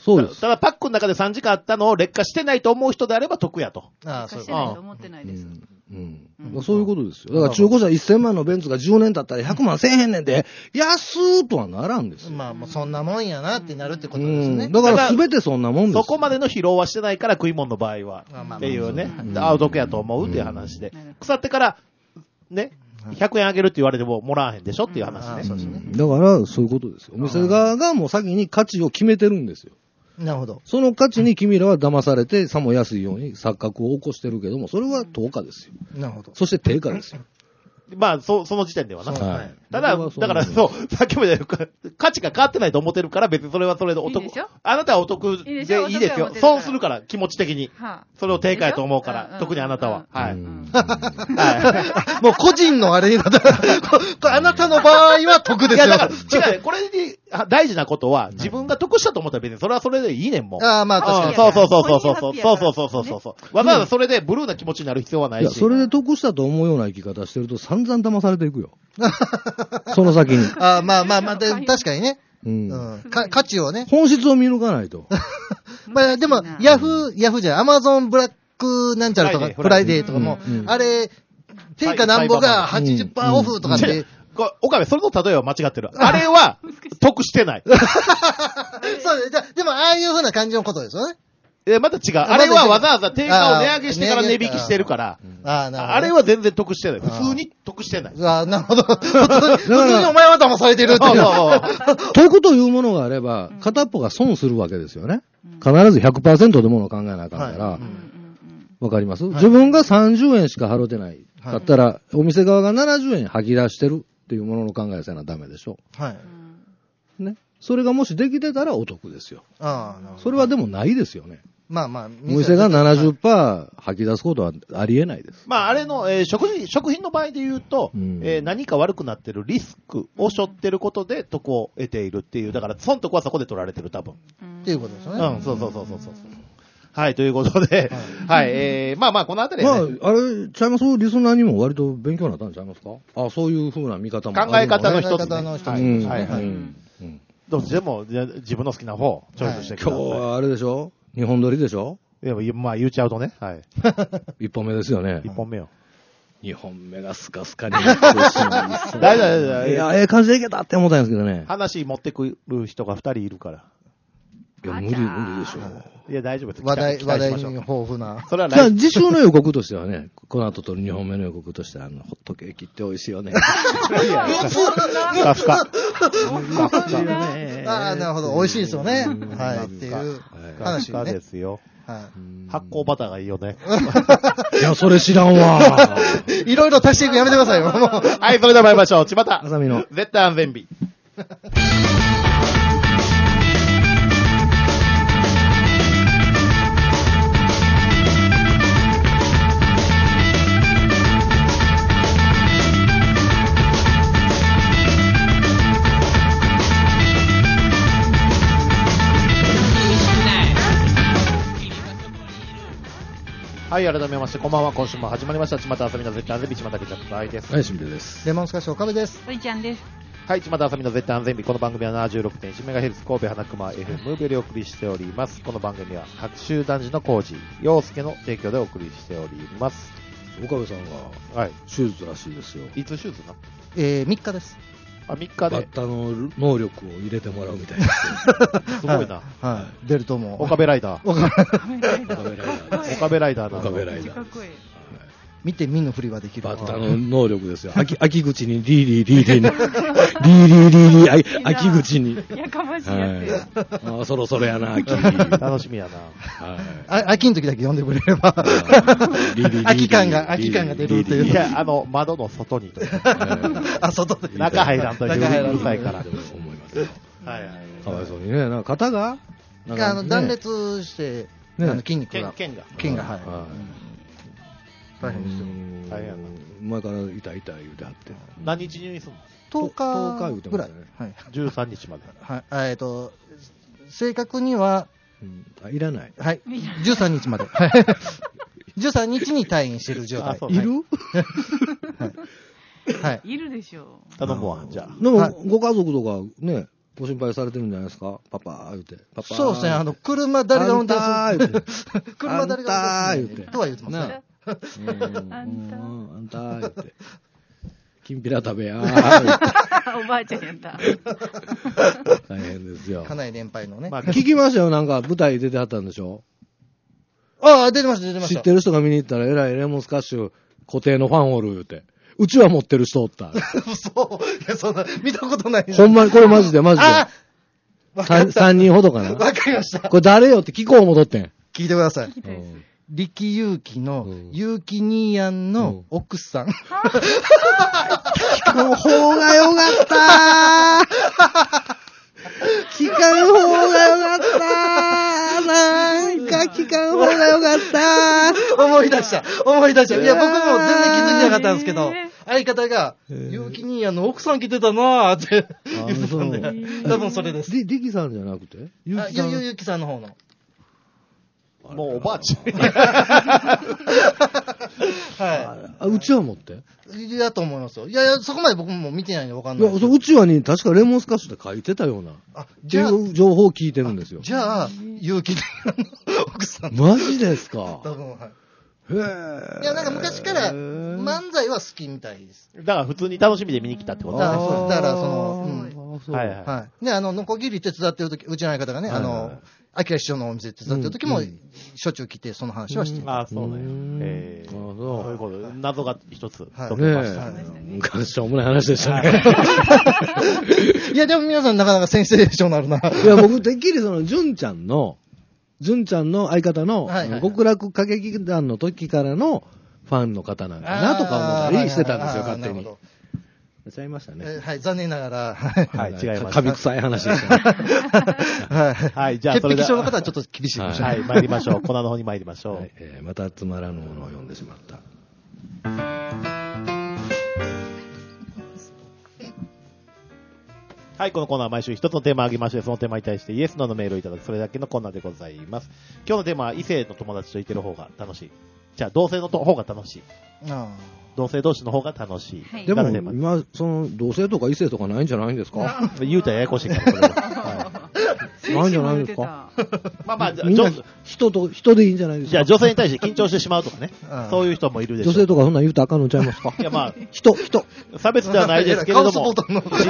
ただパックの中で3時間あったのを劣化してないと思う人であれば得やと。 劣化してないと思ってないです。 そういうことですよ。だから中古車1000万のベンツが10年経ったら100万せえへんねんで、安ーとはならんですよ。 まあ、そんなもんやなってなるってことですね。 だから全てそんなもんですよ。 そこまでの疲労はしてないから食い物の場合は。っていうね。お得やと思うっていう話で。腐ってから、ね、100円あげるって言われてももらわへんでしょっていう話ね。 だからそういうことですよ。お店側がもう先に価値を決めてるんですよ。 なるほど。 その価値に君らは騙されて、さも安いように錯覚を起こしてるけども、それは等価ですよ。 なるほど。 そして定価ですよ。 まあ、その時点ではな。はい。ただからそう、さっきも言ったように、価値が変わってないと思ってるから、別にそれはそれでお得。あなたはお得でいいですよ。損するから、気持ち的に。それを定価やと思うから、特にあなたは。はい。 もう個人のあれになったら、あなたの場合は得ですよ。いや、だから、違うね。これに大事なことは、自分が得したと思ったら別にそれはそれでいいねんもん。 ああ、まあ確かに。 そう。わざわざそれでブルーな気持ちになる必要はないし。いや、 それで得したと思うような生き方してると散々騙されていくよ。その先に。 ああ、まあ、確かにね。価値をね。 本質を見抜かないと。 まあでも、ヤフーじゃ、アマゾンブラックなんちゃらとか、フライデーとかも、あれ、定価なんぼが 80% オフとかって。 岡部、それの例えは間違ってる。あれは、得してない。 そう、でも、ああいう風な感じのことですよね。 また違う。あれはわざわざ定価を値上げしてから値引きしてるから、あれは全然得してない。普通に得してない。 なるほど。普通にお前は騙されてるっていう。 得というものがあれば、片っぽが損するわけですよね。必ず 100% でものを考えなあかんから。わかります？自分が30円しか払ってない。だったら、お店側が70円吐き出してるっていうものの考えせなダメでしょ。はい。ね。 それがもしできてたらお得ですよ。 ああ、なるほど。 それはでもないですよね。 まあまあ、 お店が 70% 吐き出すことはありえないです。 まあ、あれの、食品の場合で言うと、何か悪くなってるリスクを背負ってることで得を得ているっていう、だから損得はそこで取られてる、多分。 っていうことですよね。 うん、そう。はい、ということで、はい、まあ、このあたりはね。 まあ、あれ、ちゃいますリスナーにも割と勉強になったんちゃいますか？あ、そういう風な見方もあるのね。 考え方の一つ、ね。 考え方の一つどっちでも、自分の好きな方、チョイスしてください。 今日はあれでしょ？日本撮りでしょ？ いや、まあ言っちゃうとね。はい。 一本目ですよね。 一本目よ。 二本目がスカスカになってほしいんですよ。 大丈夫。 いや、ええ感じでいけたって思ったんですけどね。 話持ってくる人が2人いるから。 いや、無理でしょ。 いや、大丈夫です。 話題に豊富な。 それはじゃあ、次週の予告としてはね、この後撮る2本目の予告としては、ホットケーキって美味しいよね。 いや、ふかふか。 ああ、なるほど。美味しいですよね。はい。っていう話ね。 ですよ。発酵バターがいいよね。 いや、それ知らんわ。 いろいろ足していくやめてくださいよ。 はい、それでは参りましょう。千葉田。 あさみの。 絶対安全日。はい、改めまして、こんばんは。今週も始まりました。ちまたあさみの絶対安全日、ちまたけちゃったいです。 はい、しんべです。 レモンスカッシュ岡部です。 おいちゃんです。 はい、ちまたあさみの絶対安全日。この番組は 76.1MHz 神戸花熊 FM ムーベでお送りしております。この番組は白州男児の工事、陽介の提供でお送りしております。 岡部さんが、はい、手術らしいですよ。 いつ手術な 3日です。 あ、3日で。 バッタの能力を入れてもらうみたいです。 すごいな。 はい。ベルトも。 岡部ライダー。 岡部ライダー。 岡部ライダーな。 岡部ライダー。 かっこいい。 見て見ぬふりはできる。 バッタの能力ですよ。秋口にリー、秋口に。 やかましいやつや。 あ、そろそろやな、秋。 楽しみやな。 秋の時だけ呼んでくれれば。秋感が出るっていう。 いや、窓の外に。 あ、外で。 中入らんとうるさいから。 思いますよ。 はいはい。 かわいそうにね。なんか肩が断裂して、筋肉が。腱が、はい。大変ですよ。 大変やな。 前から痛い言うてはって。 何日入院するの ?10 日ぐらい。 はい。13日まで。 はい。正確には、 いらない。 はい。13日まで。13日に退院してる状態。 いるはい。 いるでしょう。頼むわ、じゃあ。 でも、ご家族とかね、ご心配されてるんじゃないですか？パパー言うて。 そうですね。車誰が運転する？車誰が運転する？ とは言ってますね。 あんた言って。きんぴら食べやー。 おばあちゃんやった。 大変ですよ。 家内連敗のね。 聞きましたよ、なんか舞台出てはったんでしょ？ ああ、出てました。 知ってる人が見に行ったら、えらいレモンスカッシュ固定のファンおる言うて。うちは持ってる人おった。 そう。いや、そんな、見たことない。 ほんまに、これマジで。3人ほどかな。 わかりました。 これ誰よって聞こう戻ってん。 聞いてください。力勇気の、勇気兄やんの奥さん。聞かん方がよかった聞かん方がよかったなんか聞かん方がよかった思い出した。いや、僕も全然気づいてなかったんですけど、相方が、勇気兄やんの奥さん来てたなーって言ってたんで、多分それです。 力さんじゃなくてゆきさんの方の。 もうおばあちゃん。 はい。 うちは持っていやと思いますよ。いや、そこまで僕も見てないんでわかんない。 いや、うちはに確かレモンスカッシュで書いてたような。っていう情報を聞いてるんですよ。 じゃあ、勇気の奥さん。 マジですか？ 多分、はい。 へいや、なんか昔から漫才は好きみたいです。 だから普通に楽しみで見に来たってことだから、 はいはい。で、ノコギリ手伝ってる時、うちの相方がね、アキラ師匠のお店手伝ってる時も、しょっちゅう来て、その話はしてああ、そうね。そういうこと。謎が一つ解けました。 昔しょうもない話でしたね。 いや、でも皆さんなかなかセンセーショナルな。 いや、僕、てっきり純ちゃんの相方の、極楽歌劇団の時からのファンの方なんかなとか思ったりしてたんですよ、勝手に。 ちゃいましたね。 はい、残念ながら。 はい、違いました。 カビ臭い話でしたね。 はい、じゃあそれで。 潔癖症の方はちょっと厳しいかもしれない。 はい、参りましょう。コーナーの方に参りましょう。はい、 またつまらぬものを読んでしまった。 はい、このコーナーは毎週一つのテーマを挙げまして、そのテーマに対してイエス・ノーのメールをいただく、それだけのコーナーでございます。今日のテーマは、異性の友達といてる方が楽しい。じゃあ、同性の方が楽しい。同性同士の方が楽しい。はい、 でも、今、同性とか異性とかないんじゃないんですか？ 言うたらややこしいから、これは。はい、 ないんじゃないですか？ まあまあ、 みんな人でいいんじゃないですか？ じゃあ、女性に対して緊張してしまうとかね。そういう人もいるでしょう。 女性とかそんなん言うとあかんのちゃいますか？ いや、まあ、 人。 差別ではないですけれども。自分がどう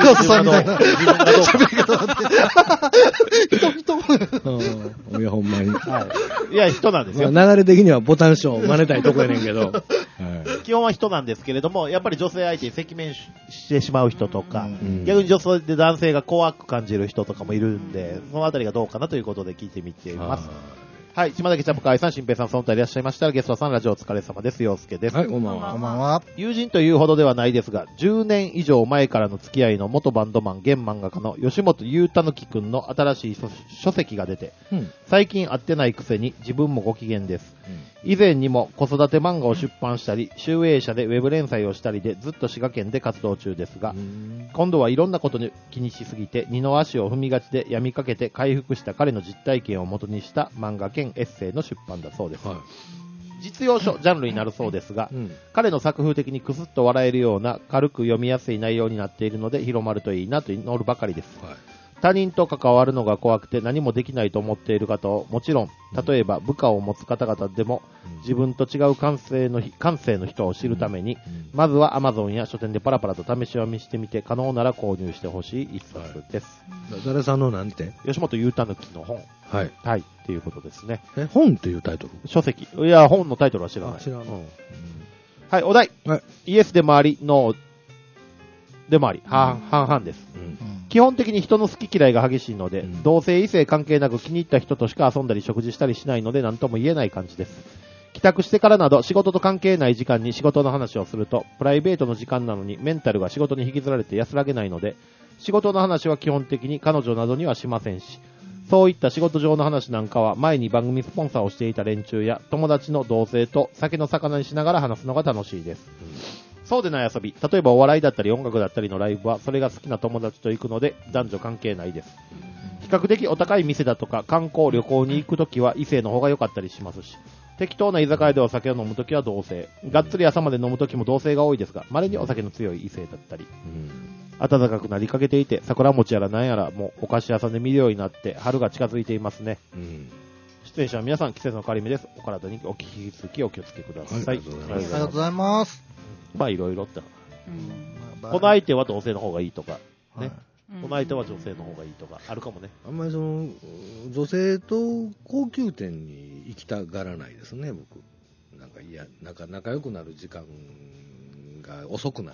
人。いや、ほんまに。 はい。いや、人なんですよ。 流れ的にはボタン賞真似たいとこやねんけど。 基本は人なんですけれども、やっぱり女性相手に赤面してしまう人とか、逆に女性で男性が怖く感じる人とかもいるんで、そのあたりがどうかなということで聞いてみています。はい、島崎ちゃん、向井さん、新平さん、その他いらっしゃいましたら、ゲストさん、ラジオお疲れ様です。陽介です。 はい、こんばんは。 こんばんは。 友人というほどではないですが、10年以上前からの付き合いの元バンドマン、現漫画家の吉本優太之くんの新しい書籍が出て、最近会ってないくせに自分もご機嫌です。以前にも子育て漫画を出版したり、集英社でウェブ連載をしたりで、ずっと滋賀県で活動中ですが、今度はいろんなことに気にしすぎて、二の足を踏みがちで病みかけて回復した彼の実体験を元にした漫画兼エッセイの出版だそうです。はい、実用書ジャンルになるそうですが、彼の作風的にクスッと笑えるような軽く読みやすい内容になっているので広まるといいなと祈るばかりです。はい、他人と関わるのが怖くて何もできないと思っている方をもちろん、例えば部下を持つ方々でも自分と違う感性の人を知るために、まずは Amazon や書店でパラパラと試し読みしてみて可能なら購入してほしい一冊です。 誰さんのなんて？ 吉本優太之の本。 はい。 はい。っていうことですね。 本っていうタイトル？ 書籍。いや、本のタイトルは知らない。 知らない。 はい、お題。 はい、 イエスでもあり、ノーでもあり、半々です。基本的に人の好き嫌いが激しいので、同性異性関係なく気に入った人としか遊んだり食事したりしないので何とも言えない感じです。帰宅してからなど仕事と関係ない時間に仕事の話をすると、プライベートの時間なのにメンタルが仕事に引きずられて安らげないので、仕事の話は基本的に彼女などにはしませんし、そういった仕事上の話なんかは前に番組スポンサーをしていた連中や友達の同性と酒の魚にしながら話すのが楽しいです。そうでない遊び、例えばお笑いだったり音楽だったりのライブはそれが好きな友達と行くので男女関係ないです。比較的お高い店だとか観光旅行に行くときは異性の方が良かったりしますし、適当な居酒屋でお酒を飲むときは同性、がっつり朝まで飲むときも同性が多いですが、稀にお酒の強い異性だったり、暖かくなりかけていて桜餅やらなんやらもうお菓子屋さんで見るようになって春が近づいていますね。出演者は皆さん季節の変わり目です。お体にお気づきお気をつけください。 ありがとうございます。 まあいろいろって、この相手は同性の方がいいとか、ね、この相手は女性の方がいいとかあるかもね。 あんまり女性と高級店に行きたがらないですね、僕。なんか仲良くなる時間が遅くなる。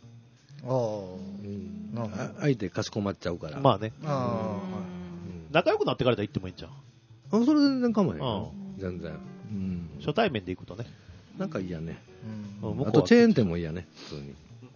相手かしこまっちゃうから。 まあね。仲良くなってから行ってもいいんじゃん。 それ全然構わへん。全然。 初対面で行くとね。 なんか嫌ね。あとチェーン店も嫌ね、普通に。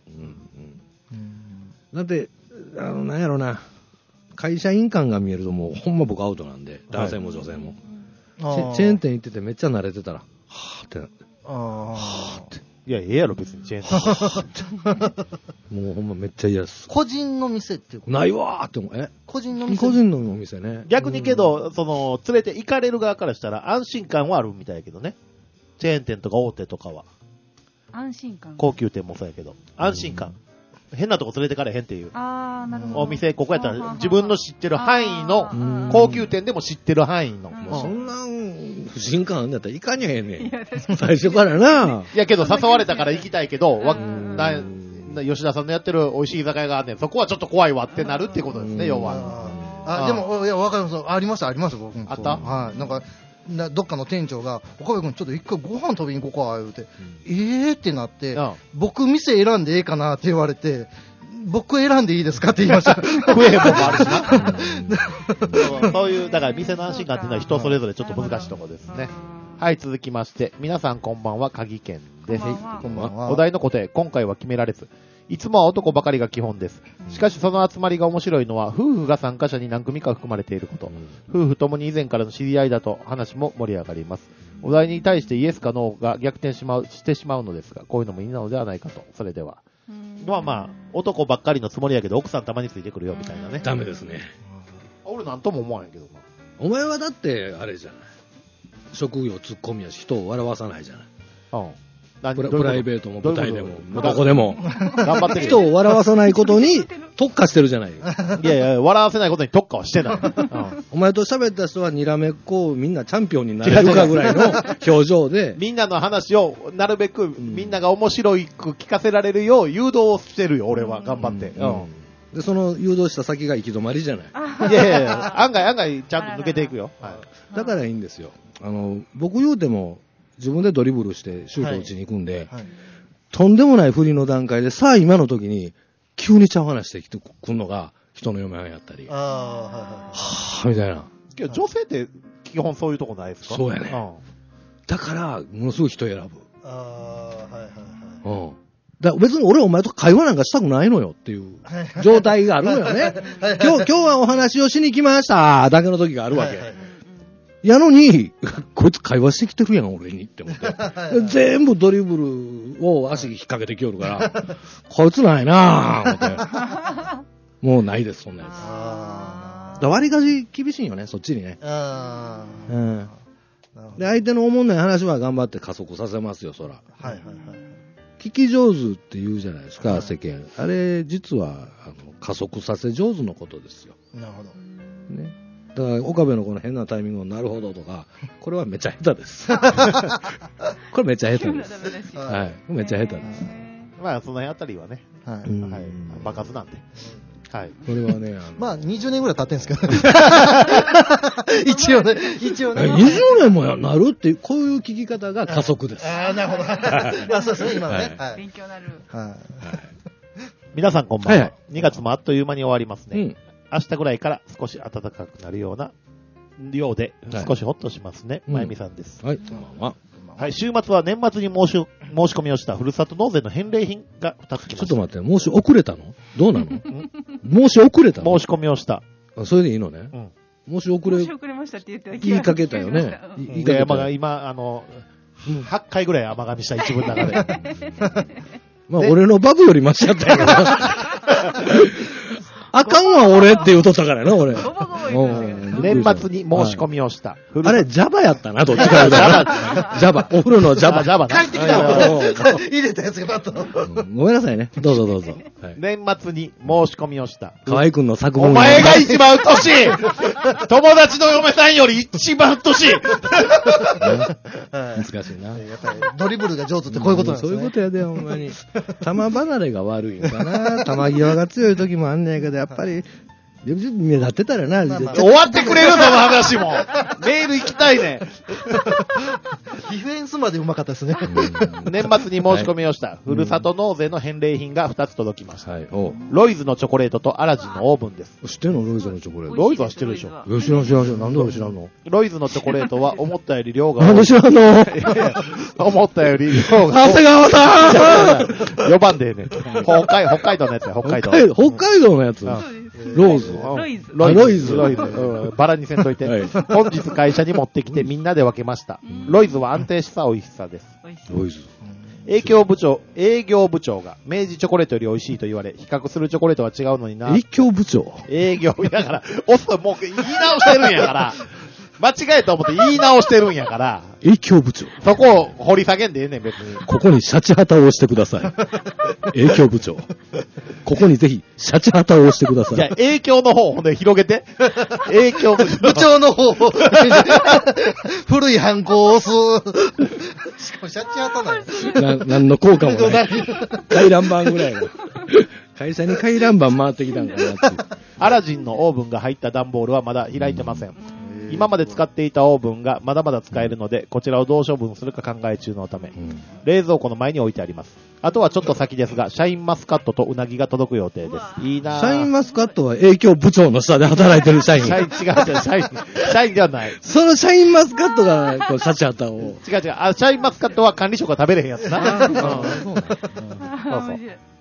だって、なんやろな、会社員感が見えるともうほんま僕アウトなんで、男性も女性も。チェーン店行っててめっちゃ慣れてたら、はぁってなって。はぁって。 いや、ええやろ別にチェーン店。 もうほんまめっちゃ嫌です。 個人の店っていうことないわーって思う。 個人の店ね。 逆にけど、連れて行かれる側からしたら安心感はあるみたいやけどね。チェーン店とか大手とかは。 安心感。 高級店もそうやけど。安心感。変なとこ連れてかれへんっていう。 なるほど。 お店、ここやったら自分の知ってる範囲の、高級店でも知ってる範囲の。 そんな不信感あんだったら行かにゃへんねん。最初からな。 いやけど誘われたから行きたいけど、吉田さんのやってる美味しい居酒屋があんねん。そこはちょっと怖いわってなるってことですね、要は。 でも、いや、わかります。あります、僕も。 あった？ はい。なんか、どっかの店長が、岡部君ちょっと一回ご飯食べに行こうか、言うて、ってなって、僕店選んでええかなって言われて、僕選んでいいですかって言いました。 食えへんもんもあるしな。そういう、だから店の安心感っていうのは人それぞれちょっと難しいところですね。はい、続きまして、皆さんこんばんは、鍵健です。 こんばんは。 お題の答え、今回は決められず、 いつもは男ばかりが基本です。しかしその集まりが面白いのは、夫婦が参加者に何組か含まれていること。夫婦ともに以前からの知り合いだと話も盛り上がります。お題に対してイエスかノーが逆転してしまうのですが、こういうのもいいのではないかと。それでは。まあ、男ばっかりのつもりやけど、奥さんたまについてくるよみたいなね。 ダメですね。 俺なんとも思わへんけどな。 お前はだって、あれじゃない。職業ツッコミやし、人を笑わさないじゃない。プライベートも舞台でも、どこでも。 頑張ってる。 人を笑わさないことに特化してるじゃない。 いやいや、笑わせないことに特化はしてない。 お前と喋った人はにらめっこみんなチャンピオンになれるかぐらいの表情で。 みんなの話をなるべくみんなが面白く聞かせられるよう誘導してるよ、俺は。頑張って。 で、その誘導した先が行き止まりじゃない。 いやいや、案外ちゃんと抜けていくよ。 だからいいんですよ。僕言うても、自分でドリブルしてシュート打ちに行くんで、とんでもない振りの段階で、さあ今の時に、急にちゃう話してきてくるのが、人の嫁はんやったり。はぁ、みたいな。 けど女性って基本そういうとこないですか？ そうやね。だから、ものすごい人選ぶ。だ別に俺お前と会話なんかしたくないのよっていう状態があるのよね。今日はお話をしに来ましただけの時があるわけ。やのに、こいつ会話してきてるやん、俺にって思って。全部ドリブルを足引っ掛けてきよるから、こいつないなぁ、思って。もうないです、そんなやつ。割りかし厳しいよね、そっちにね。で、相手のおもんない話は頑張って加速させますよ、そら。聞き上手って言うじゃないですか、世間。あれ、実は、加速させ上手のことですよ。 なるほど。 ね。だから、岡部のこの変なタイミングのなるほどとか、これはめちゃ下手です。これめちゃ下手です。はい。めちゃ下手です。 まあ、その辺あたりはね。はい。爆発なんで。はい。 これはね、 まあ、20年ぐらい経ってんですけど。一応ね。 20年もなるっていう、こういう聞き方が加速です。 ああ、なるほど。そうですね、今はね。 勉強になる。 皆さんこんばんは。2月もあっという間に終わりますね。明日ぐらいから少し暖かくなるようで、少しホッとしますね。まゆみさんです。 はい、こんばんは。 はい、週末は年末に申し込みをしたふるさと納税の返礼品が2つ来ました。 ちょっと待って、申し遅れたの？どうなの？申し遅れたの？ 申し込みをした。 それでいいのね。申し遅れましたって言いかけたよね。 言いかけた。今、8回ぐらい甘噛みした一文の中で。 まあ、俺のバブよりマシだったよな。あかんわ、俺って言うとったからな、俺。 年末に申し込みをした。 あれ、ジャバやったな、どっちか言うと。ジャバ。お風呂のジャバ。 ジャバ帰ってきたよ。入れたやつがバッと。 ごめんなさいね。どうぞどうぞ。 年末に申し込みをした。 河合くんの作文。 お前が一番うっとしい友達の嫁さんより一番うっとしい難しいな。 やっぱりドリブルが上手ってこういうことなんですね。 そういうことやで、ほんまに。球離れが悪いんかな。球際が強い時もあんねんけど、やっぱり、目立ってたらな、 終わってくれるその話も。メール行きたいね。 ディフェンスまでうまかったですね。 年末に申し込みをした、ふるさと納税の返礼品が2つ届きました。ロイズのチョコレートとアラジンのオーブンです。 知ってんのロイズのチョコレート。 ロイズは知ってるでしょ。 知らん。なんで俺知らんの？ ロイズのチョコレートは思ったより量がなんで知らんの？ 思ったより量が。 長谷川さん 4番でね。北海道のやつや、北海道のやつ。ローズ。ロイズ。 バラにせんといて。本日会社に持ってきてみんなで分けました。ロイズは安定した美味しさです。 ロイズ。 営業部長が明治チョコレートより美味しいと言われ、比較するチョコレートは違うのにな。 営業部長だから、もう言い直してるんやから。間違えた思って言い直してるんやから。 営業部長。 そこを掘り下げんでええねん、別に。 ここにシャチハタを押してください。営業部長。ここにぜひ、シャチハタを押してください。 じゃあ、営業の方をほんで広げて。営業部長。 部長の方を。古いハンコを押す。しかもシャチハタない。 何の効果もない。回覧板ぐらいの。会社に回覧板回ってきたんかなっていう。 アラジンのオーブンが入った段ボールはまだ開いてません。今まで使っていたオーブンがまだまだ使えるので、こちらをどう処分するか考え中のため、冷蔵庫の前に置いてあります。あとはちょっと先ですが、シャインマスカットとうなぎが届く予定です。いいなぁ。 シャインマスカットは営業部長の下で働いてる社員。 違う、シャインではない。 そのシャインマスカットが、シャチハタを。 違う。シャインマスカットは管理職が食べれへんやつな。そう。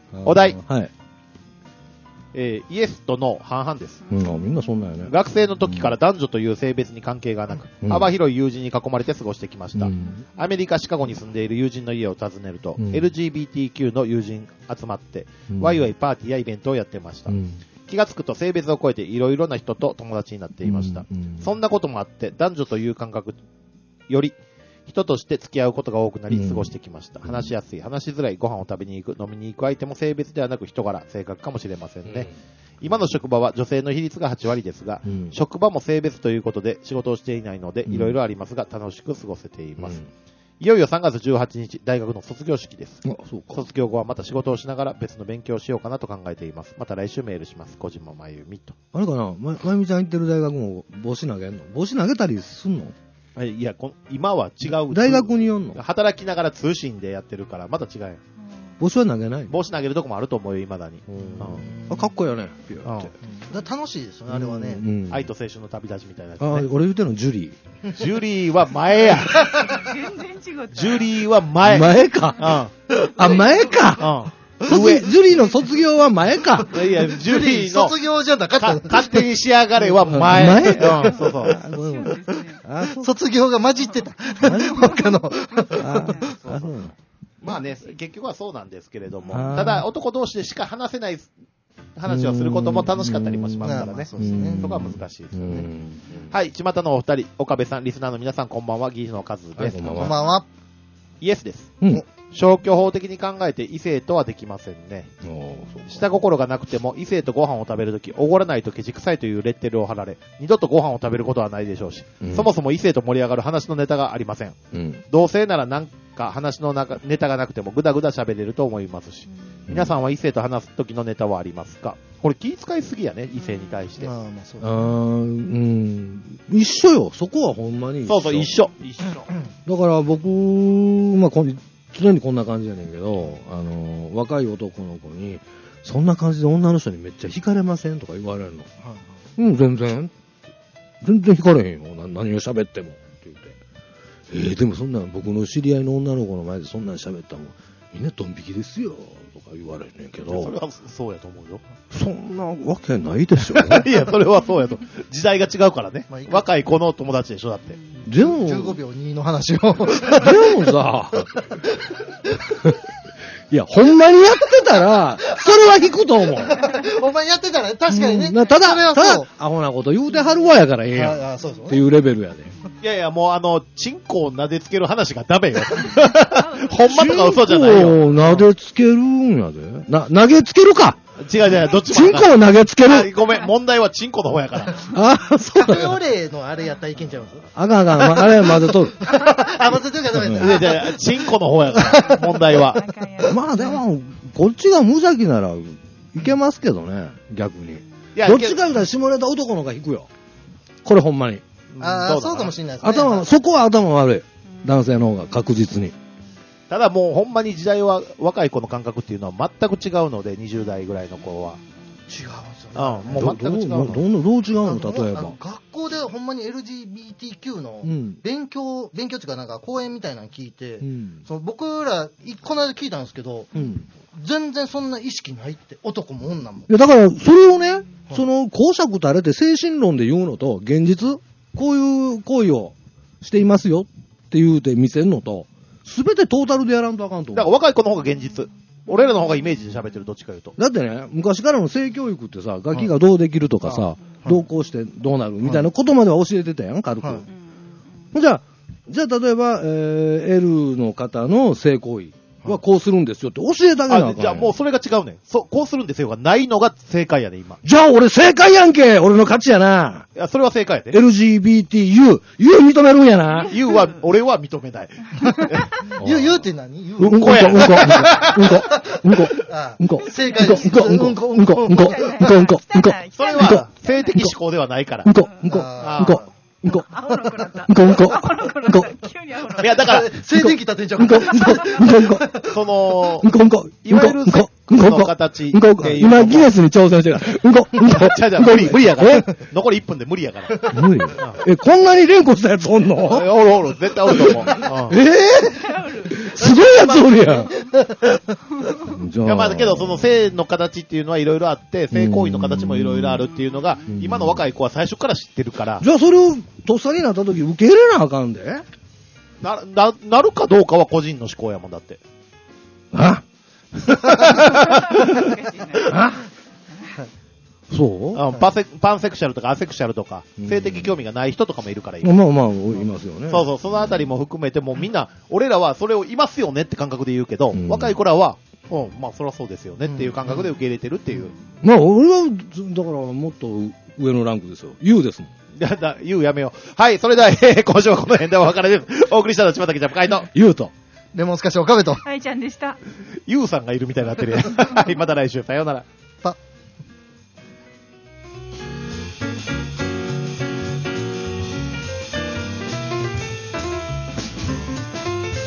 お題。 はい。 イエスとノー半々です。 みんなそんなんよね。 学生の時から男女という性別に関係がなく、幅広い友人に囲まれて過ごしてきました。アメリカ・シカゴに住んでいる友人の家を訪ねると、LGBTQ の友人集まって、ワイワイパーティーやイベントをやってました。気がつくと性別を超えていろいろな人と友達になっていました。そんなこともあって、男女という感覚より、人として付き合うことが多くなり過ごしてきました。話しやすい、話しづらい、ご飯を食べに行く、飲みに行く相手も性別ではなく人柄、性格かもしれませんね。今の職場は女性の比率が8割ですが、職場も性別ということで仕事をしていないので、いろいろありますが楽しく過ごせています。いよいよ3月18日、大学の卒業式です。卒業後はまた仕事をしながら別の勉強をしようかなと考えています。また来週メールします。小島真由美と。 あれかな、まゆみちゃん行ってる大学も帽子投げんの？帽子投げたりすんの？ いや、今は違う。 大学によんの？ 働きながら通信でやってるから、また違う。 帽子は投げない？ 帽子投げるとこもあると思うよ、未だに。 かっこいいよね。 楽しいですよね、あれはね。 愛と青春の旅立ちみたいなやつ、 ね。俺言うてんのジュリー。ジュリーは前や。 全然違う。 ジュリーは前。 前か。前か。ジュリーの卒業は前か。 いや、ジュリーの卒業じゃなかった。 勝手に仕上がれは前。 前そうそう。 卒業が混じってた。他の。 まあね、結局はそうなんですけれども、ただ男同士でしか話せない話をすることも楽しかったりもしますからね。そこは難しいですよね。はい、巷のお二人、岡部さん、リスナーの皆さん、こんばんは、ギーのカズです。 こんばんは。 イエスです。消去法的に考えて異性とはできませんね。下心がなくても異性とご飯を食べるとき、おごらないとケチくさいというレッテルを貼られ、二度とご飯を食べることはないでしょうし、そもそも異性と盛り上がる話のネタがありません。同性ならなんか話のネタがなくてもぐだぐだ喋れると思いますし、皆さんは異性と話すときのネタはありますか？これ気遣いすぎやね、異性に対して。 一緒よ、そこはほんまに一緒。 そう、一緒。 だから僕、常にこんな感じやねんけど、若い男の子に、そんな感じで女の人にめっちゃ惹かれませんとか言われるの。全然惹かれへんよ。何を喋っても。って言って。でもそんな僕の知り合いの女の子の前でそんなに喋ったらもう、みんなドン引きですよ。とか言われるねんけど。 それはそうやと思うよ。 そんなわけないでしょ。 いや、それはそうやと。時代が違うからね。若い子の友達でしょ、だって。 でも、15秒2の話を。でもさ、いや、ほんまにやってたら、それは引くと思う。 ほんまにやってたら、確かにね。 ただ、アホなこと言うてはるわやからええやん。っていうレベルやで。 いや、もうチンコを撫でつける話がダメよ。ほんまとか嘘じゃないよ。 チンコを撫でつけるんやで。投げつけるか。 違う、どっちも。 チンコを投げつける。 ごめん、問題はチンコの方やから。 そうだよ。カフェオレのあれやったらいけんちゃいます？ あかん、あれ混ぜとる。 混ぜとるかダメだ。 じゃチンコの方やから、問題は。 まあでも、こっちが無邪気ならいけますけどね、逆に。どっちか言うたら下ネタ男の方が引くよ。これほんまに。 そうかもしれないですね。 そこは頭悪い。男性の方が確実に。 ただもうほんまに時代は若い子の感覚っていうのは全く違うので、20代ぐらいの頃は。 違うんですよね。もう全く違うの。どう違うの？例えば。 学校でほんまに LGBTQ の勉強っていうかなんか講演みたいなの聞いて、僕らこの間聞いたんですけど、全然そんな意識ないって、男も女も。 いやだからそれをね、その講釈垂れて精神論で言うのと、現実こういう行為をしていますよって言うて見せるのと、すべてトータルでやらんとあかんと思う。 だから若い子の方が現実。俺らの方がイメージで喋ってる、どっちか言うと。 だってね、昔からの性教育ってさ、ガキがどうできるとかさ、どうこうしてどうなるみたいなことまでは教えてたやん、軽く。じゃあ例えば、L の方の性行為はこうするんですよって教えてあげなあかん。 じゃあもうそれが違うねん。こうするんですよがないのが正解やね、今。 じゃあ俺正解やんけ、俺の勝ちやな。 いや、それは正解やで。 LGBTU、認めるんやな。 俺は認めない。 U って何？ うんこや。うんこ。 正解です。 うんこ。 それは性的思考ではないから。 うんこ。 アホの子だった。 うんこ。 急にアホの子。 いや、だから、 静電気立てんちゃう。 その、 いわゆるセックスの形。 今ギネスに挑戦してる。 無理やから。残り1分で無理やから。 無理。こんなに連呼したやつおんの？ おる、絶対おると思う。 すごいやつおるやん。 いや、まあだけど、その性の形っていうのはいろいろあって、性行為の形もいろいろあるっていうのが、今の若い子は最初から知ってるから。 じゃあそれをとっさになった時受け入れなあかんで。 なるかどうかは個人の思考やもんだって。 ああそうパンセクシャルとかアセクシャルとか、性的興味がない人とかもいるからまあまあ、いますよね。 そうそう、そのあたりも含めて、もうみんな、俺らはそれをいますよねって感覚で言うけど、若い子らは、まあそりゃそうですよねっていう感覚で受け入れてるっていう。 まあ俺は、だからもっと上のランクですよ。U ですもん。 U やめよう。はい、それでは、今週はこの辺でお別れです。お送りしたのは島崎ジャンプ会と。 U と。 レモンスカシオカベと。 はいちゃんでした。 U さんがいるみたいになってるやん。はい、また来週、さようなら。